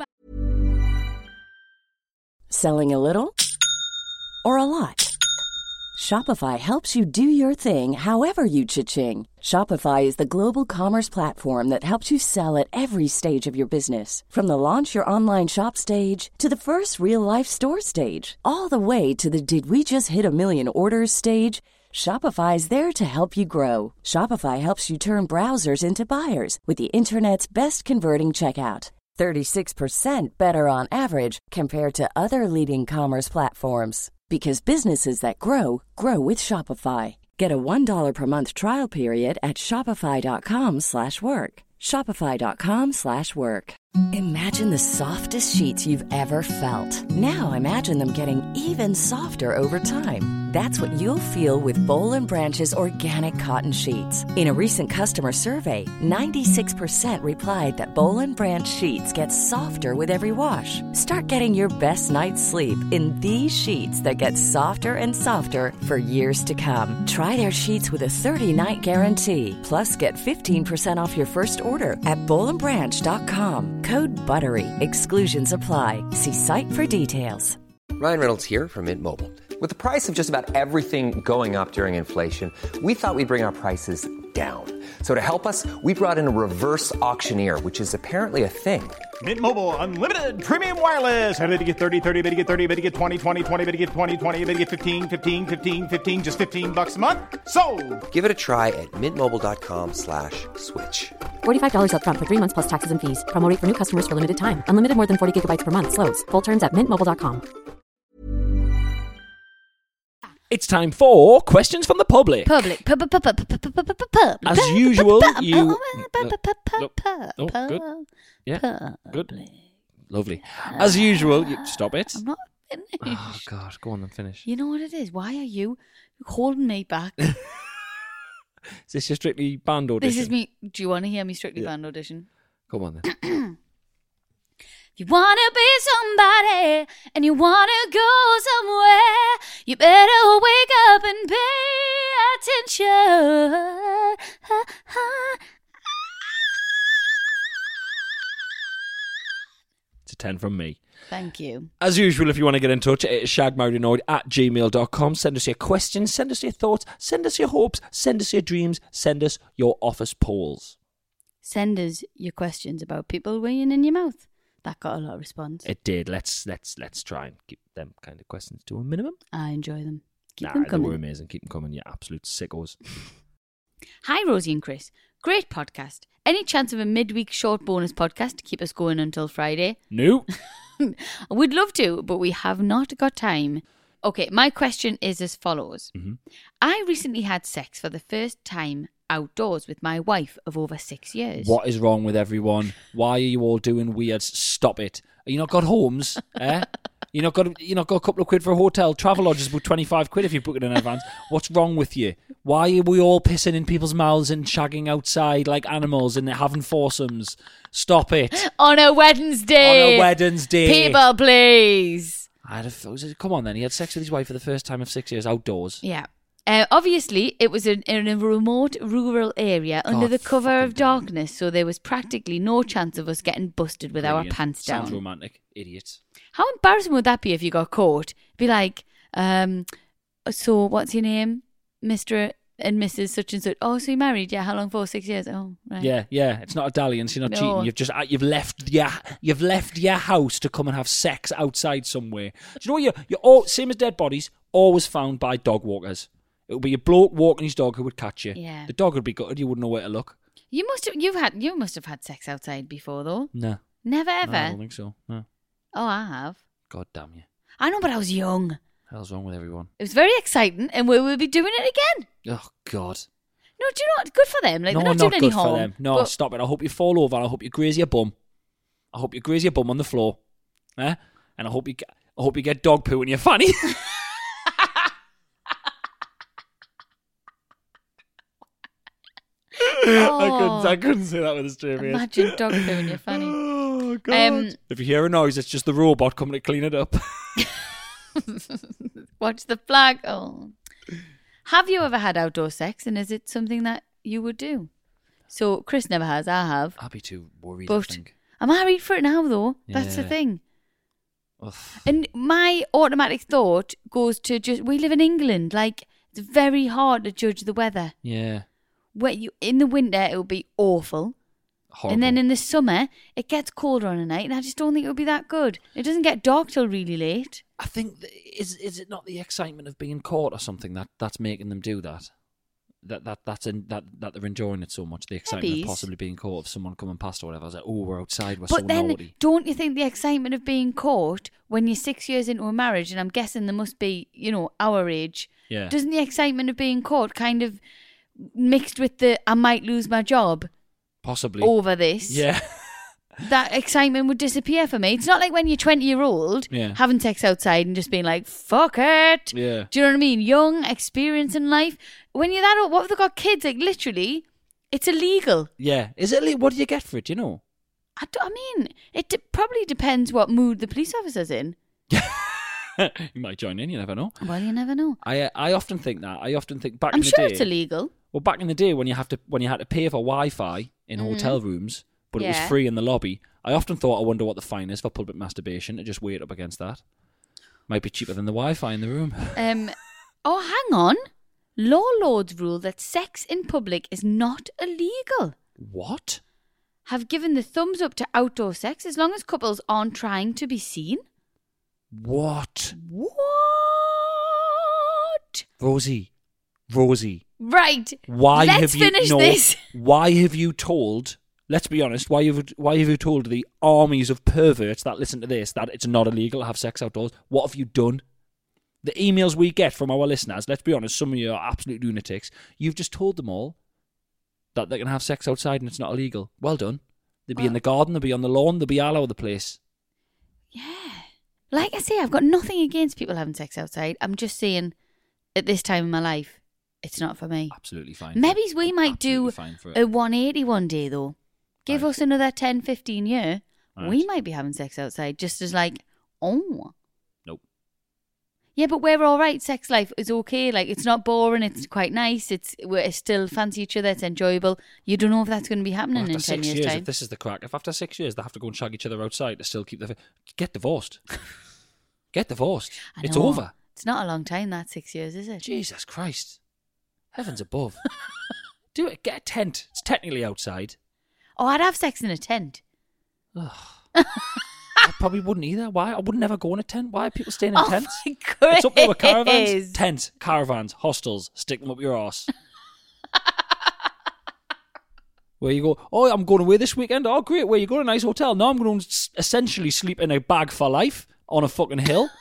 Selling a little or a lot? Shopify helps you do your thing however you cha-ching. Shopify is the global commerce platform that helps you sell at every stage of your business. From the launch your online shop stage to the first real-life store stage, all the way to the did we just hit a million orders stage. Shopify is there to help you grow. Shopify helps you turn browsers into buyers with the internet's best converting checkout. 36% better on average compared to other leading commerce platforms. Because businesses that grow, grow with Shopify. Get a $1 per month trial period at shopify.com/work. Shopify.com/work. Imagine the softest sheets you've ever felt. Now imagine them getting even softer over time. That's what you'll feel with Boll & Branch's organic cotton sheets. In a recent customer survey, 96% replied that Boll & Branch sheets get softer with every wash. Start getting your best night's sleep in these sheets that get softer and softer for years to come. Try their sheets with a 30-night guarantee. Plus, get 15% off your first order at bollandbranch.com. Code BUTTERY. Exclusions apply. See site for details. Ryan Reynolds here from Mint Mobile. With the price of just about everything going up during inflation, we thought we'd bring our prices down. So to help us, we brought in a reverse auctioneer, which is apparently a thing. Mint Mobile Unlimited Premium Wireless. How to get 30, 30, bit to get 30, bit to get 20, 20, 20, bit to get 20, 20, bit to get 15, 15, 15, 15, just $15 a month? Sold! Give it a try at mintmobile.com/switch. $45 up front for 3 months plus taxes and fees. Promo rate for new customers for limited time. Unlimited more than 40 gigabytes per month. Slows full terms at mintmobile.com. It's time for questions from the public. Public. As usual, you... good. Yeah, good. Lovely. As usual, you... Stop it. I'm not finished. Oh, God. Go on and finish. You know what it is? Why are you holding me back? Is this your Strictly Band audition? This is me. Do you want to hear me Strictly Band audition? Come on then. If you want to be somebody and you want to go somewhere, you better wake up and pay attention. It's a 10 from me. Thank you. As usual, if you want to get in touch, it's shagmarriedanoid@gmail.com. Send us your questions, send us your thoughts, send us your hopes, send us your dreams, send us your office polls. Send us your questions about people weighing in your mouth. That got a lot of response. It did. Let's try and keep them kind of questions to a minimum. I enjoy them. Keep them They coming. were amazing. Keep them coming, you absolute sickos. Hi, Rosie and Chris. Great podcast. Any chance of a midweek short bonus podcast to keep us going until Friday? No. We'd love to, but we have not got time. Okay, my question is as follows. Mm-hmm. I recently had sex for the first time outdoors with my wife of over 6 years. What is wrong with everyone? Why are you all doing weird? Stop it. Are you not got homes? You not got a couple of quid for a hotel? Travelodge is about 25 quid if you book it in advance. What's wrong with you? Why are we all pissing in people's mouths and shagging outside like animals and having foursomes? Stop it. On a Wednesday. On a Wednesday. People, please. Come on then. He had sex with his wife for the first time of 6 years outdoors. Yeah. Obviously, it was in a remote rural area under the cover of darkness, so there was practically no chance of us getting busted with our pants down. Sounds romantic. Idiots. How embarrassing would that be if you got caught? Be like, So what's your name? Mr. and Mrs. such and such. Oh, so you married? Yeah. How long for? 6 years. Oh, right. Yeah. It's not a dalliance. You're not cheating. You've left your house to come and have sex outside somewhere. Do you know what? You're all same as dead bodies. Always found by dog walkers. It would be a bloke walking his dog who would catch you. Yeah. The dog would be gutted. You wouldn't know where to look. You must have had sex outside before though. No. Never ever. No, I don't think so. No. Oh, I have. God damn you. I know, but I was young. What the hell's wrong with everyone? It was very exciting, and we will be doing it again. Oh God. No, do you know what? Good for them. Like, No, they're not doing any good harm. for them. No, but stop it. I hope you fall over. I hope you graze your bum. I hope you graze your bum on the floor. And I hope you get dog poo in your fanny. I couldn't say that with a straight face. Imagine dog poo in your fanny. Oh God! If you hear a noise, it's just the robot coming to clean it up. Watch the flag. Oh. Have you ever had outdoor sex, and is it something that you would do? So Chris never has. I have. I'd be too worried. But I think. I'm married for it now, though. That's the Yeah. thing. Ugh. And my automatic thought goes to we live in England. Like, it's very hard to judge the weather. Yeah. In the winter, it would be awful. Horrible. And then in the summer, it gets colder on a night, and I just don't think it would be that good. It doesn't get dark till really late. I think is it not the excitement of being caught or something that's making them do that? That they're enjoying it so much. The excitement Maybe. of possibly being caught, of someone coming past or whatever. I was like, oh, we're outside, we're But so then, naughty. don't you think the excitement of being caught when you're 6 years into a marriage, and I'm guessing there must be, our age, Yeah. doesn't the excitement of being caught kind of mixed with the I might lose my job Possibly. over this? Yeah. That excitement would disappear for me. It's not like when you're 20-year-old Yeah. having sex outside and just being like, fuck it. Yeah. Do you know what I mean? Young, experiencing life. When you're that old, what have they got kids? Like, literally, it's illegal. Yeah. Is it? What do you get for it? Do you know? It probably depends what mood the police officer's in. You might join in. You never know. Well, you never know. I often think that. I often think back I'm in the sure day. it's illegal. Well, back in the day when you had to pay for Wi-Fi in hotel rooms, but it was Yeah. free in the lobby. I often thought, I wonder what the fine is for public masturbation. To just weigh it up against that. Might be cheaper than the Wi-Fi in the room. Oh, hang on. Law lords rule that sex in public is not illegal. What? Have given the thumbs up to outdoor sex as long as couples aren't trying to be seen. What? What? Rosie. Right. Why Let's have you finish this. Why have you told? Let's be honest. Why have you told the armies of perverts that listen to this that it's not illegal to have sex outdoors? What have you done? The emails we get from our listeners, let's be honest, some of you are absolute lunatics. You've just told them all that they can have sex outside and it's not illegal. Well done. They'll be in the garden, they'll be on the lawn, they'll be all over the place. Yeah. Like I say, I've got nothing against people having sex outside. I'm just saying, at this time in my life, it's not for me. Absolutely fine. Maybe we might do Absolutely fine for it. a 180 one day, though. Give Right. us another 10, 15 year. Right. We might be having sex outside just as like, oh. Nope. Yeah, but we're all right. Sex life is okay. Like, it's not boring. It's quite nice. We still fancy each other. It's enjoyable. You don't know if that's going to be happening Well, in after 10 6 years' years, time. if this is the crack, if after 6 years they have to go and shag each other outside to still keep get divorced. Get divorced. I It's know. over. It's not a long time, that 6 years, is it? Jesus Christ. Heavens above. Do it. Get a tent. It's technically outside. Oh, I'd have sex in a tent. I probably wouldn't either. Why? I would never go in a tent. Why are people staying in Oh tents? my God. It's up there with caravans. Tents, caravans, hostels. Stick them up your arse. Where you go, oh, I'm going away this weekend. Oh, great. Where you go to a nice hotel. No, I'm going to essentially sleep in a bag for life on a fucking hill.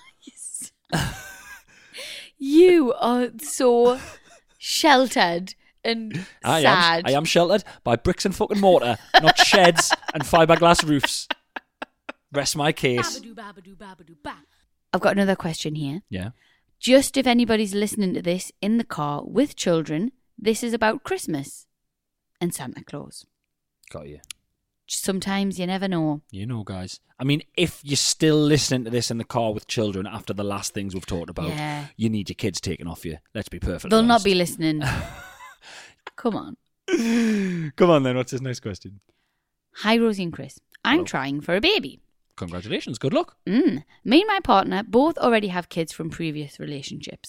You are so sheltered and sad. I am sheltered by bricks and fucking mortar, not sheds and fiberglass roofs. Rest my case. I've got another question here. Yeah. Just if anybody's listening to this in the car with children, this is about Christmas and Santa Claus. Got you. Sometimes you never know. You know, guys. I mean, if you're still listening to this in the car with children after the last things we've talked about, Yeah. you need your kids taken off you. Let's be perfectly They'll not honest. be listening. Come on. Come on then, what's his next question? Hi, Rosie and Chris. I'm trying for a baby. Congratulations, good luck. Me and my partner both already have kids from previous relationships.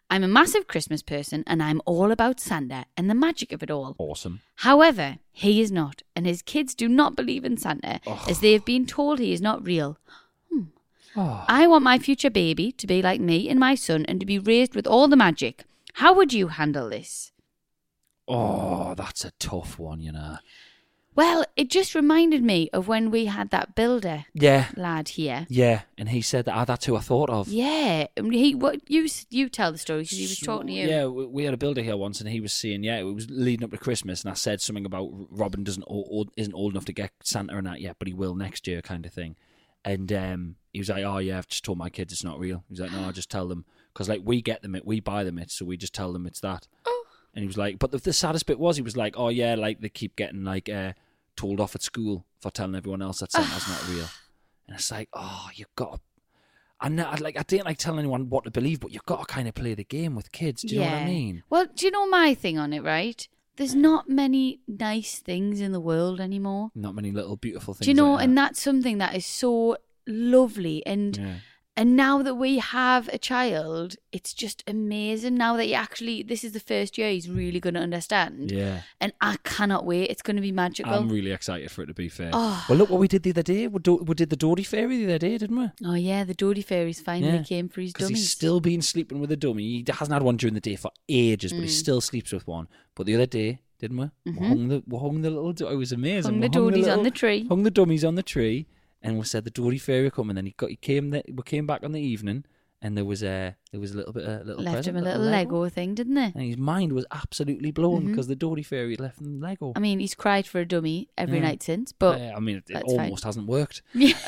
I'm a massive Christmas person and I'm all about Santa and the magic of it all. Awesome. However, he is not, and his kids do not believe in Santa as they have been told he is not real. I want my future baby to be like me and my son and to be raised with all the magic. How would you handle this? Oh, that's a tough one, you know. Well, it just reminded me of when we had that builder lad here. Yeah, and he said that that's who I thought of. Yeah, you tell the story because he was talking to you. Yeah, we had a builder here once, and he was saying, it was leading up to Christmas, and I said something about Robin isn't old enough to get Santa and that yet, but he will next year, kind of thing. And he was like, "Oh yeah, I've just told my kids it's not real." He was like, "No, I just tell them because like we get them it, we buy them it, so we just tell them it's that." Oh. And he was like, "But the saddest bit was he was like, oh yeah, like they keep getting like told off at school for telling everyone else that Santa's not real." And it's like, oh, you've got to... I didn't like telling anyone what to believe, but you've got to kind of play the game with kids. Do you know what I mean? Well, do you know my thing on it, right? There's not many nice things in the world anymore. Not many little beautiful things. Do you know? Like that. And that's something that is so lovely. And now that we have a child, it's just amazing. Now that this is the first year he's really going to understand. Yeah. And I cannot wait. It's going to be magical. I'm really excited for it, to be fair. Oh. Well, look what we did the other day. We did the Dodie Fairy the other day, didn't we? Oh, yeah. The Dodie Fairies finally came for his dummies. Because he's still been sleeping with a dummy. He hasn't had one during the day for ages, but he still sleeps with one. But the other day... Didn't we? Mm-hmm. We hung the little... It was amazing. Hung the Dodies on the tree. Hung the dummies on the tree, and we said the Dodie Fairy come, and then we came back on the evening, and there was a little bit a little left present, him a little Lego thing, didn't they? And his mind was absolutely blown because the Dodie Fairy left him Lego. I mean, he's cried for a dummy every night since, but I mean, it almost hasn't worked.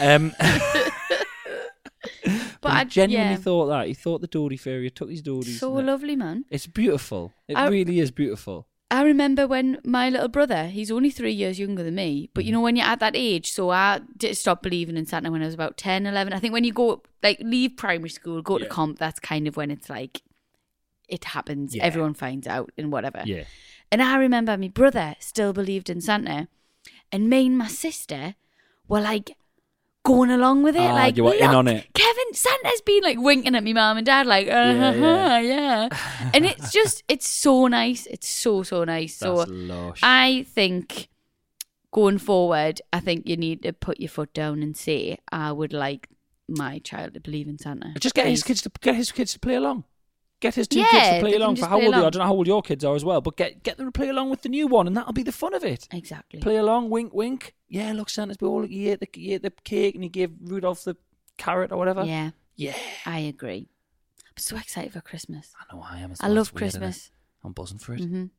But I genuinely thought that. He thought the Dodie Fairy took his Dodies. So lovely, man. It's beautiful. It really is beautiful. I remember when my little brother, he's only 3 years younger than me, but you know, when you're at that age, so I did stop believing in Santa when I was about 10, 11. I think when you go, leave primary school, go to comp, that's kind of when it's like, it happens, everyone finds out and whatever. Yeah. And I remember my brother still believed in Santa, and me and my sister were like, going along with it, you were in on it. Kevin, Santa's been like winking at me mum and dad, like, yeah. And it's so nice. It's so nice. That's so lush. I think going forward, I think you need to put your foot down and say, I would like my child to believe in Santa. Just get his kids to play along. Get his two kids to play along. For how old I don't know how old your kids are as well, but get them to play along with the new one, and that'll be the fun of it. Exactly. Play along, wink, wink. Yeah, look, Santa's ball. He ate the cake, and he gave Rudolph the carrot or whatever. Yeah. Yeah. I agree. I'm so excited for Christmas. I know I am. I love Christmas. I'm buzzing for it. Mm-hmm.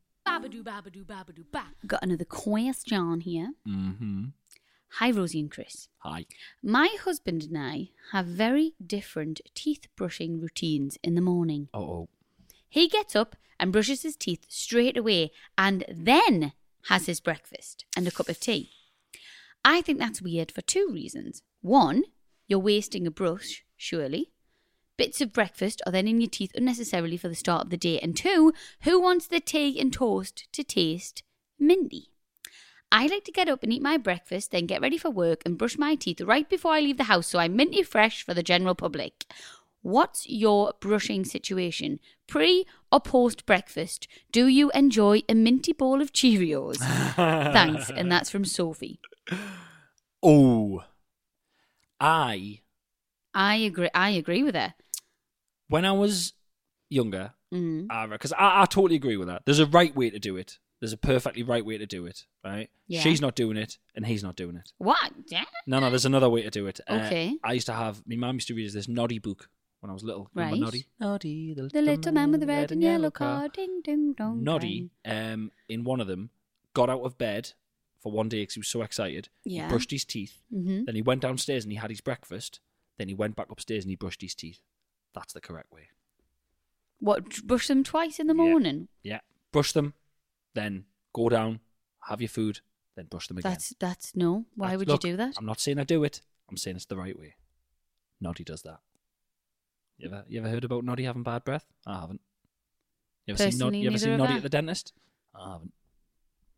Got another question here. Mm-hmm. Hi, Rosie and Chris. Hi. My husband and I have very different teeth brushing routines in the morning. Uh-oh. He gets up and brushes his teeth straight away and then has his breakfast and a cup of tea. I think that's weird for two reasons. One, you're wasting a brush, surely. Bits of breakfast are then in your teeth unnecessarily for the start of the day. And two, who wants the tea and toast to taste minty? I like to get up and eat my breakfast, then get ready for work and brush my teeth right before I leave the house so I'm minty fresh for the general public. What's your brushing situation? Pre or post breakfast? Do you enjoy a minty bowl of Cheerios? Thanks. And that's from Sophie. Oh, I agree with her. When I was younger, because I totally agree with that. There's a right way to do it. There's a perfectly right way to do it, right? Yeah. She's not doing it, and he's not doing it. What? Yeah. No, there's another way to do it. Okay. I used to have, my mum used to read this Noddy book when I was little. Right. Noddy, the little man with the red and yellow car. Ding, ding, dong. Noddy, in one of them, got out of bed for one day because he was so excited. Yeah. He brushed his teeth. Mm-hmm. Then he went downstairs and he had his breakfast. Then he went back upstairs and he brushed his teeth. That's the correct way. What, brush them twice in the morning? Yeah. Brush them, then go down, have your food, then brush them again. That's no. Why would you do that? I'm not saying I do it. I'm saying it's the right way. Noddy does that. You ever heard about Noddy having bad breath? I haven't. You ever seen Noddy at the dentist? I haven't.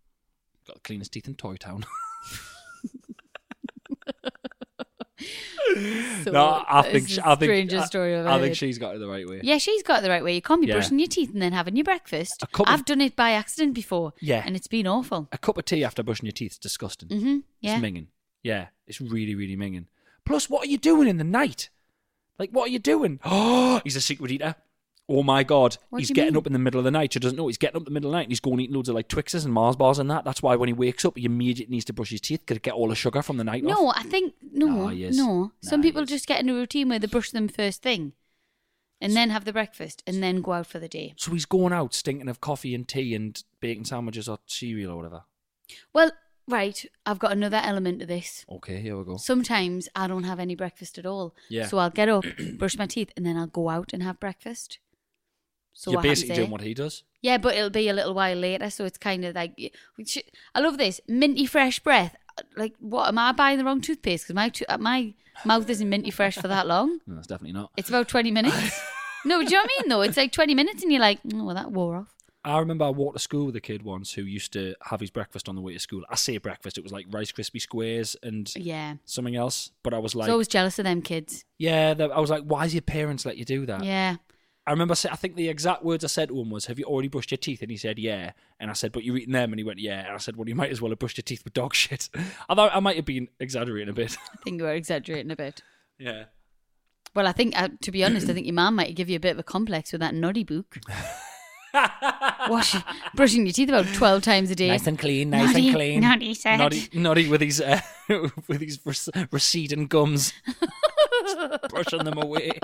Got the cleanest teeth in Toy Town. No, I think strangest story I've I think heard. she's got it the right way. Yeah, she's got it the right way. You can't be brushing your teeth and then having your breakfast. I've done it by accident before. Yeah. And it's been awful. A cup of tea after brushing your teeth is disgusting. Mm-hmm. Yeah. It's minging. Yeah, it's really, really minging. Plus, what are you doing in the night? Like, what are you doing? Oh, he's a secret eater. Oh my God. He's getting up in the middle of the night. She doesn't know. He's getting up in the middle of the night and he's going eating loads of like Twixes and Mars bars and that. That's why when he wakes up, he immediately needs to brush his teeth to get all the sugar from the night off. No, I think, no. Some people he is. just get in a routine where they brush them first thing and then have the breakfast and then go out for the day. So he's going out stinking of coffee and tea and bacon sandwiches or cereal or whatever. Well, right, I've got another element to this. Okay, here we go. Sometimes I don't have any breakfast at all. Yeah. So I'll get up, brush my teeth, and then I'll go out and have breakfast. So You're what basically happens there? doing what he does. Yeah, but it'll be a little while later, so it's kind of like... I love this. Minty fresh breath. Like, what, am I buying the wrong toothpaste? Because my mouth isn't minty fresh for that long. No, it's definitely not. It's about 20 minutes. No, do you know what I mean, though? It's like 20 minutes and you're like, oh, well, that wore off. I remember I walked to school with a kid once who used to have his breakfast on the way to school. I say breakfast, it was like Rice Krispie Squares and something else. But I was like... I was always jealous of them kids. Yeah, I was like, why does your parents let you do that? Yeah. I remember, I think the exact words I said to him was, have you already brushed your teeth? And he said, yeah. And I said, but you're eating them? And he went, yeah. And I said, well, you might as well have brushed your teeth with dog shit. I thought I might have been exaggerating a bit. I think you were exaggerating a bit. Yeah. Well, I think, to be honest, I think your mum might give you a bit of a complex with that nuddy book. Brushing your teeth about 12 times a day. Nice and clean, nice and clean. Noddy said. Noddy with his receding gums. Brushing them away.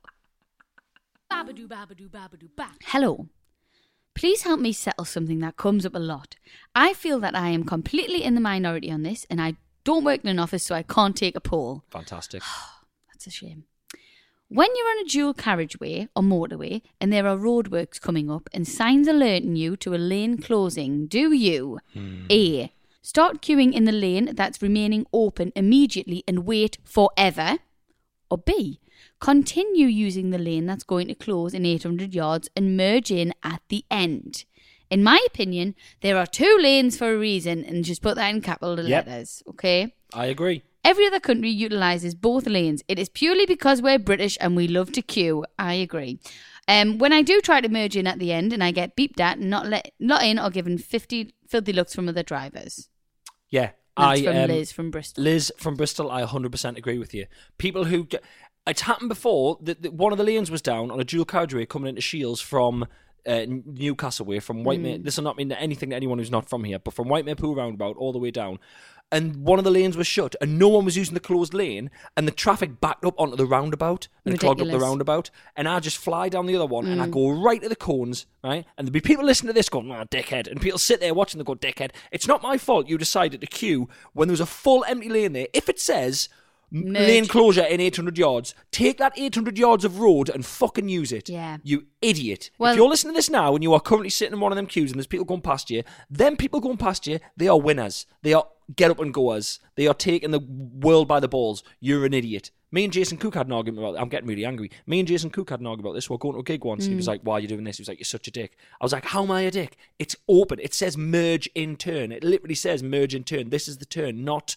Hello. Please help me settle something that comes up a lot. I feel that I am completely in the minority on this, and I don't work in an office, so I can't take a poll. Fantastic. That's a shame. When you're on a dual carriageway or motorway and there are roadworks coming up and signs alerting you to a lane closing, do you A. Start queuing in the lane that's remaining open immediately and wait forever? Or B. Continue using the lane that's going to close in 800 yards and merge in at the end? In my opinion, there are two lanes for a reason, and just put that in capital letters, okay? I agree. Every other country utilises both lanes. It is purely because we're British and we love to queue. I agree. When I do try to merge in at the end and I get beeped at and not in or given 50 filthy looks from other drivers. Yeah. That's from Liz from Bristol. Liz from Bristol, I 100% agree with you. People who... It's happened before that one of the lanes was down on a dual carriageway coming into Shields from... Newcastle way from Whitemere. This will not mean anything to anyone who's not from here, but from Whitemere Pool roundabout all the way down. And one of the lanes was shut, and no one was using the closed lane, and the traffic backed up onto the roundabout and clogged up the roundabout. And I just fly down the other one, and I go right to the cones, right? And there'll be people listening to this going, "Oh, dickhead," and people sit there watching them go, "Dickhead." It's not my fault you decided to queue when there was a full empty lane there. If it says lane closure in 800 yards, take that 800 yards of road and fucking use it. Yeah. You idiot. Well, if you're listening to this now and you are currently sitting in one of them queues and there's people going past you, them people going past you, they are winners. They are get up and goers. They are taking the world by the balls. You're an idiot. Me and Jason Cook had an argument about it. I'm getting really angry. Me and Jason Cook had an argument about this. We were going to a gig once and he was like, "Why are you doing this?" He was like, "You're such a dick." I was like, "How am I a dick?" It's open. It says merge in turn. It literally says merge in turn. This is the turn, not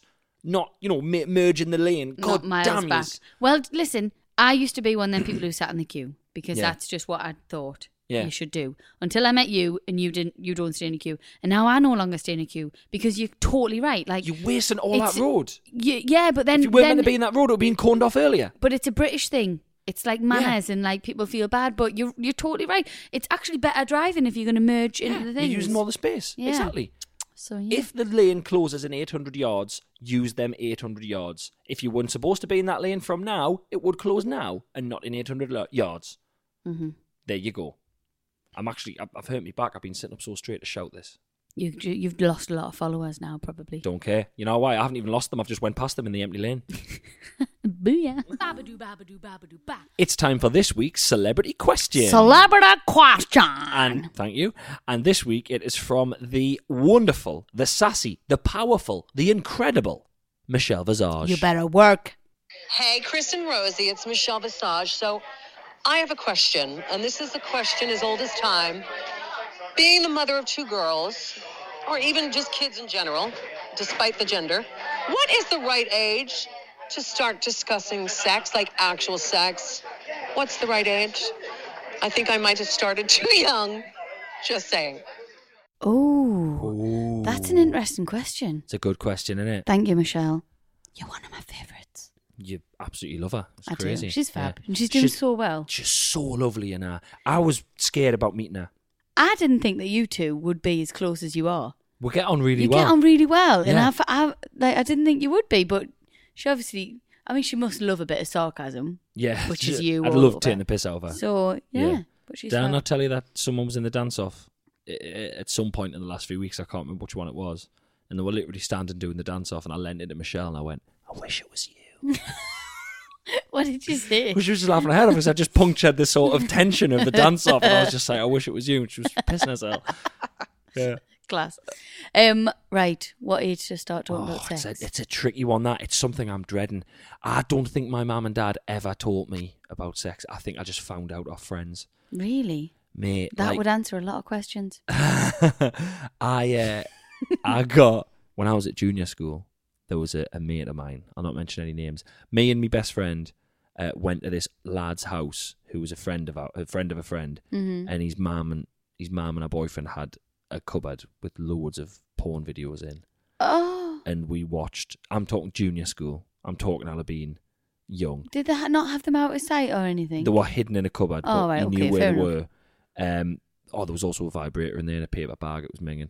merge in the lane. God damn back. Well, listen, I used to be one of them people who sat in the queue because that's just what I thought you should do. Until I met you and you don't stay in a queue. And now I no longer stay in a queue because you're totally right. Like, you're wasting all that road. Yeah, but then... If you weren't meant to be in that road, it would have been coned off earlier. But it's a British thing. It's like manners and like people feel bad, but you're totally right. It's actually better driving if you're going to merge into the things. You're using all the space. Yeah. Exactly. So, yeah. If the lane closes in 800 yards, use them 800 yards. If you weren't supposed to be in that lane from now, it would close now and not in 800 yards. Mm-hmm. There you go. I've hurt me back. I've been sitting up so straight to shout this. You've lost a lot of followers now, probably. Don't care. You know why? I haven't even lost them. I've just went past them in the empty lane. Booyah. It's time for this week's Celebrity Question. Celebrity Question. And thank you. And this week it is from the wonderful, the sassy, the powerful, the incredible Michelle Visage. You better work. Hey, Chris and Rosie, it's Michelle Visage. So I have a question, and this is a question as old as time. Being the mother of two girls, or even just kids in general, despite the gender, what is the right age to start discussing sex, like actual sex? What's the right age? I think I might have started too young. Just saying. Oh, that's an interesting question. It's a good question, isn't it? Thank you, Michelle. You're one of my favourites. You absolutely love her. It's I crazy. do. She's fab. And she's doing so well. She's so lovely, and I was scared about meeting her. I didn't think that you two would be as close as you are. We get on really you well. You get on really well. Yeah. And I didn't think you would be, but she obviously... I mean, she must love a bit of sarcasm. Yeah. Which is you. I'd love taking the piss out of her. So, yeah. But she's Did I fab. not tell you that someone was in the dance-off at some point in the last few weeks? I can't remember which one it was. And they were literally standing doing the dance-off, and I leant into Michelle and I went, I wish it was you. What did you say? Well, she was just laughing her head off because I just punctured the sort of tension of the dance-off, and I was just like, I wish it was you. And she was pissing herself. Yeah. Class. Right. What age to start talking about sex? It's a tricky one, that. It's something I'm dreading. I don't think my mum and dad ever taught me about sex. I think I just found out off friends. Really? Mate. That would answer a lot of questions. I got, when I was at junior school, there was a mate of mine, I'll not mention any names. Me and my best friend went to this lad's house who was a friend of a friend, Mm-hmm. and his mum and her boyfriend had a cupboard with loads of porn videos in. Oh. And we watched, I'm talking junior school, I'm talking I'll have been young. Did they not have them out of sight or anything? They were hidden in a cupboard, Oh, but right, you okay, knew where fair they enough. were. There was also a vibrator in there and a paper bag, it was minging.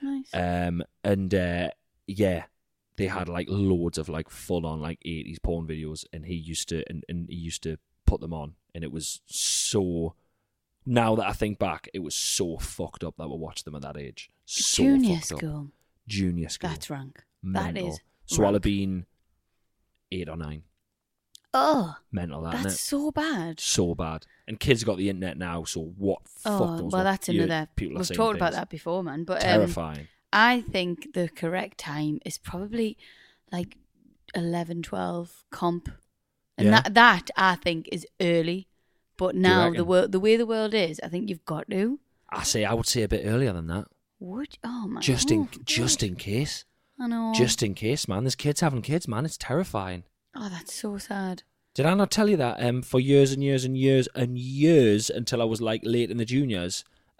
Nice. Yeah, they had like loads of like full on like 80s porn videos, and he used to put them on, and it was so, now that I think back, it was so fucked up that we watched them at that age. So Junior fucked up. school. Junior school. That's rank. Mental. That is So I'll have rank. been 8 or 9. Oh. Mental, that, That's innit? so bad. So bad. And kids got the internet now, so what fuck knows well, what that's another... people are We've saying talked about things. that before, man. But Terrifying. I think the correct time is probably like 11, 12 comp. And Yeah. that I think is early. But now reckon? the way the world is, I think you've got to. I would say a bit earlier than that. Would? Oh, my Just God. in case. I know. Just in case, man. There's kids having kids, man. It's terrifying. Oh, that's so sad. Did I not tell you that for years and years and years and years until I was like late in the juniors,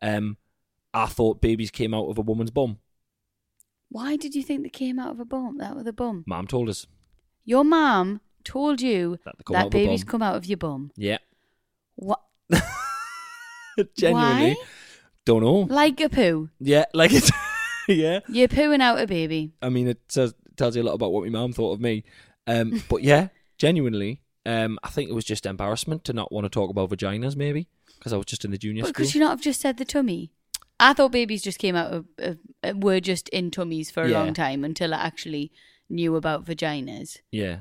I thought babies came out of a woman's bum. Why did you think they came out of a bum? That was a bum. Mum told us. Your mum told you That they come out of a babies bum. come out of your bum. Yeah. What? Genuinely. Why? Don't know. Like a poo. Yeah, like it. Yeah. You're pooing out a baby. I mean, it tells you a lot about what my mum thought of me. But yeah, genuinely, I think it was just embarrassment to not want to talk about vaginas, maybe, because I was just in the junior But school. could you not have just said the tummy? I thought babies just came out of were just in tummies for a Yeah. long time until I actually knew about vaginas. Yeah.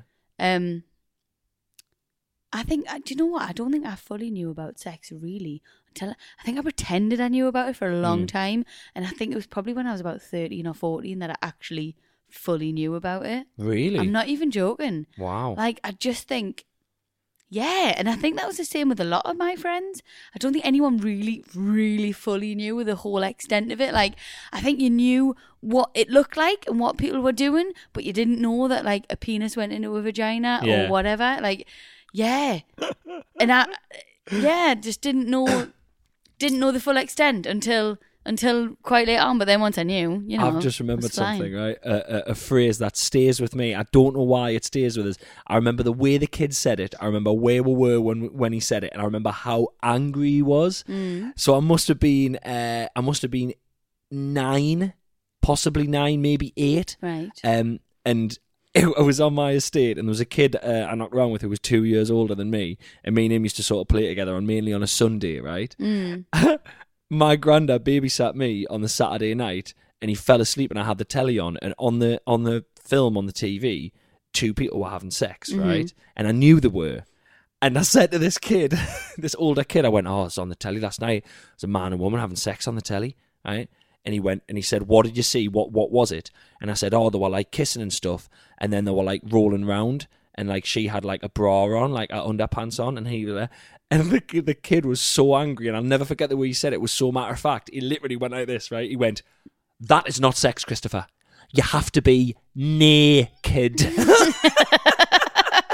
I think, do you know what? I don't think I fully knew about sex really until I think I pretended I knew about it for a long time. And I think it was probably when I was about 13 or 14 that I actually fully knew about it. Really? I'm not even joking. Wow. Like, I just think, yeah. And I think that was the same with a lot of my friends. I don't think anyone really, really fully knew the whole extent of it. Like, I think you knew what it looked like and what people were doing, but you didn't know that, like, a penis went into a vagina Yeah. or whatever. Like, yeah. And just didn't know the full extent until quite late on. But then once I knew, you know, I've just remembered it's fine. something, right? A phrase that stays with me. I don't know why it stays with us. I remember the way the kid said it. I remember where we were when he said it, and I remember how angry he was. So I must have been 9, possibly 9, maybe 8. Right. And I was on my estate, and there was a kid I knocked around with who was 2 years older than me, and me and him used to sort of play together, and mainly on a Sunday, right? My granddad babysat me on the Saturday night, and he fell asleep, and I had the telly on, and on the film on the TV, 2 people were having sex, right? And I knew they were. And I said to this kid, this older kid, I went, "Oh, it's on the telly last night. There's a man and woman having sex on the telly," right? And he went and he said, "What did you see? What was it?" And I said, "Oh, they were like kissing and stuff, and then they were like rolling round, and like she had like a bra on, like her underpants on, and he was there." And the kid was so angry, and I'll never forget the way he said it. It was so matter of fact. He literally went like this, right? He went, "That is not sex, Christopher. You have to be naked."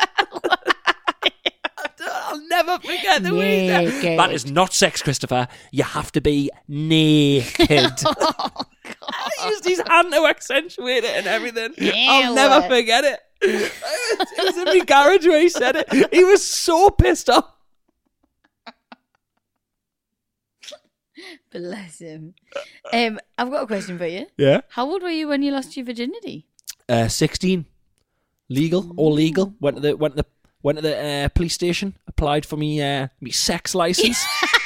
never forget the way he said, that is not sex, Christopher. You have to be naked. He used his hand to accentuate it and everything. I'll never forget it. It was in my garage where he said it. He was so pissed off. Bless him. I've got a question for you. Yeah? How old were you when you lost your virginity? 16. Legal, all legal. Went to the police station. Applied for me sex license.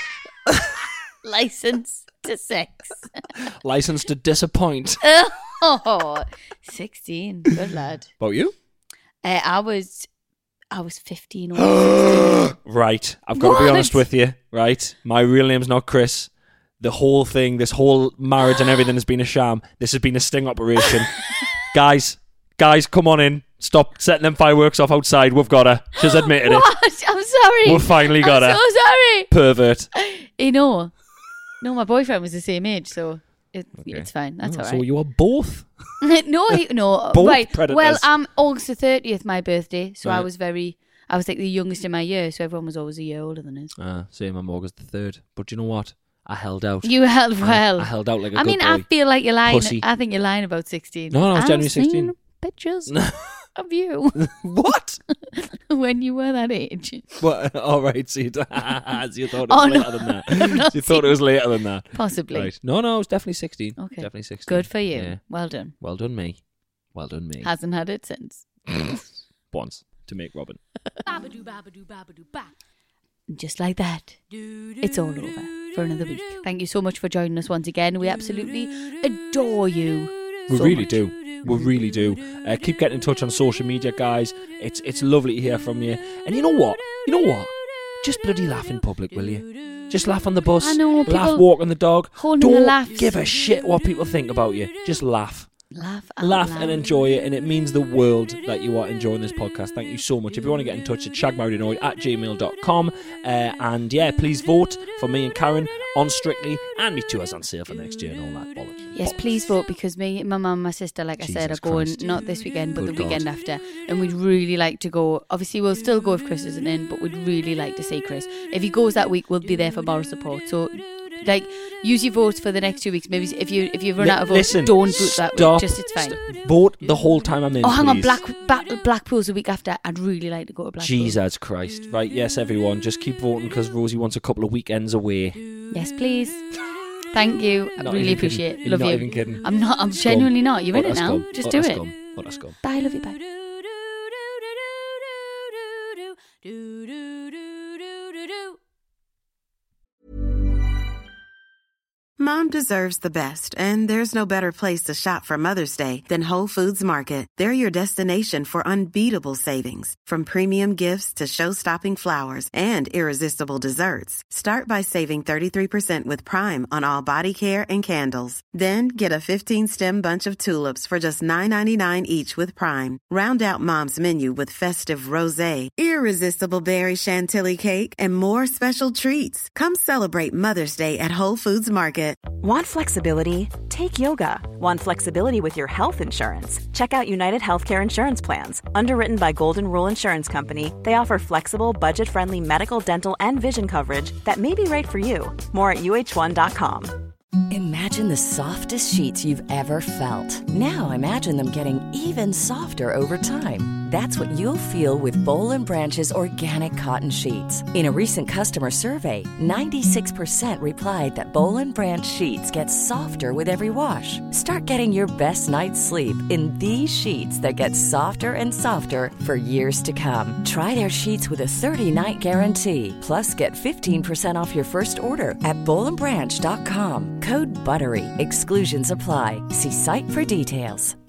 License to sex. License to disappoint. Oh, 16. Good lad. About you? I was 15 or 16. Right. I've got to be honest with you. Right. My real name's not Chris. The whole thing, this whole marriage and everything has been a sham. This has been a sting operation. Guys, come on in. Stop setting them fireworks off outside. We've got her. She's admitted it. I'm sorry. We've finally got her. I'm so sorry. Pervert. No, my boyfriend was the same age, so it's fine. That's all right. So you are both? No. Both right. predators. Well, I'm August the 30th, my birthday, so right. I was like the youngest in my year, so everyone was always a year older than us. Same, I'm August the 3rd. But you know what? I held out. You held well. I held out like a good boy. I feel like you're lying. Pussy. I think you're lying about 16. No, I was genuinely 16. Seen pictures of you. What? When you were that age. What? All right, so you thought it was later than that. You thought it was later than that. Possibly. Right. No, it was definitely 16. Okay. Definitely 16. Good for you. Yeah. Well done. Well done, me. Hasn't had it since. Once. To make Robin. Just like that, it's all over for another week. Thank you so much for joining us once again. We absolutely adore you. We really do. We really do. Keep getting in touch on social media, guys. It's lovely to hear from you. And you know what? Just bloody laugh in public, will you? Just laugh on the bus. I know. Laugh walking the dog. Don't give a shit what people think about you. Just laugh. Laugh and enjoy it, and it means the world that you are enjoying this podcast. Thank you so much. If you want to get in touch, it's shagmarriedannoyed@gmail.com, and yeah, please vote for me and Karen on Strictly, and me tours on sale for next year and all that bollocks. Yes, please vote, because me, my mum, my sister, like I said, are going not this weekend but the weekend after, and we'd really like to go. Obviously we'll still go if Chris isn't in, but we'd really like to see Chris. If he goes that week, we'll be there for moral support. So use your votes for the next 2 weeks. Maybe if you run out of votes, don't vote that week. Just it's fine. Vote the whole time I'm in. Oh, hang please. on, Blackpool's the week after. I'd really like to go to Blackpool. Jesus Christ! Right, yes, everyone, just keep voting because Rosie wants a couple of weekends away. Yes, please. Thank you. I really appreciate it. Love you. Not even kidding. I'm genuinely not. You're in it now. Just do it. What a scum. Bye. Love you. Bye. Mom deserves the best, and there's no better place to shop for Mother's Day than Whole Foods Market. They're your destination for unbeatable savings, from premium gifts to show-stopping flowers and irresistible desserts. Start by saving 33% with Prime on all body care and candles. Then get a 15-stem bunch of tulips for just $9.99 each with Prime. Round out Mom's menu with festive rosé, irresistible berry chantilly cake, and more special treats. Come celebrate Mother's Day at Whole Foods Market. Want flexibility? Take yoga. Want flexibility with your health insurance? Check out United Healthcare Insurance Plans. Underwritten by Golden Rule Insurance Company, they offer flexible, budget-friendly medical, dental, and vision coverage that may be right for you. More at uh1.com. Imagine the softest sheets you've ever felt. Now imagine them getting even softer over time. That's what you'll feel with Boll & Branch's organic cotton sheets. In a recent customer survey, 96% replied that Boll & Branch sheets get softer with every wash. Start getting your best night's sleep in these sheets that get softer and softer for years to come. Try their sheets with a 30-night guarantee. Plus, get 15% off your first order at bollandbranch.com. Code BUTTERY. Exclusions apply. See site for details.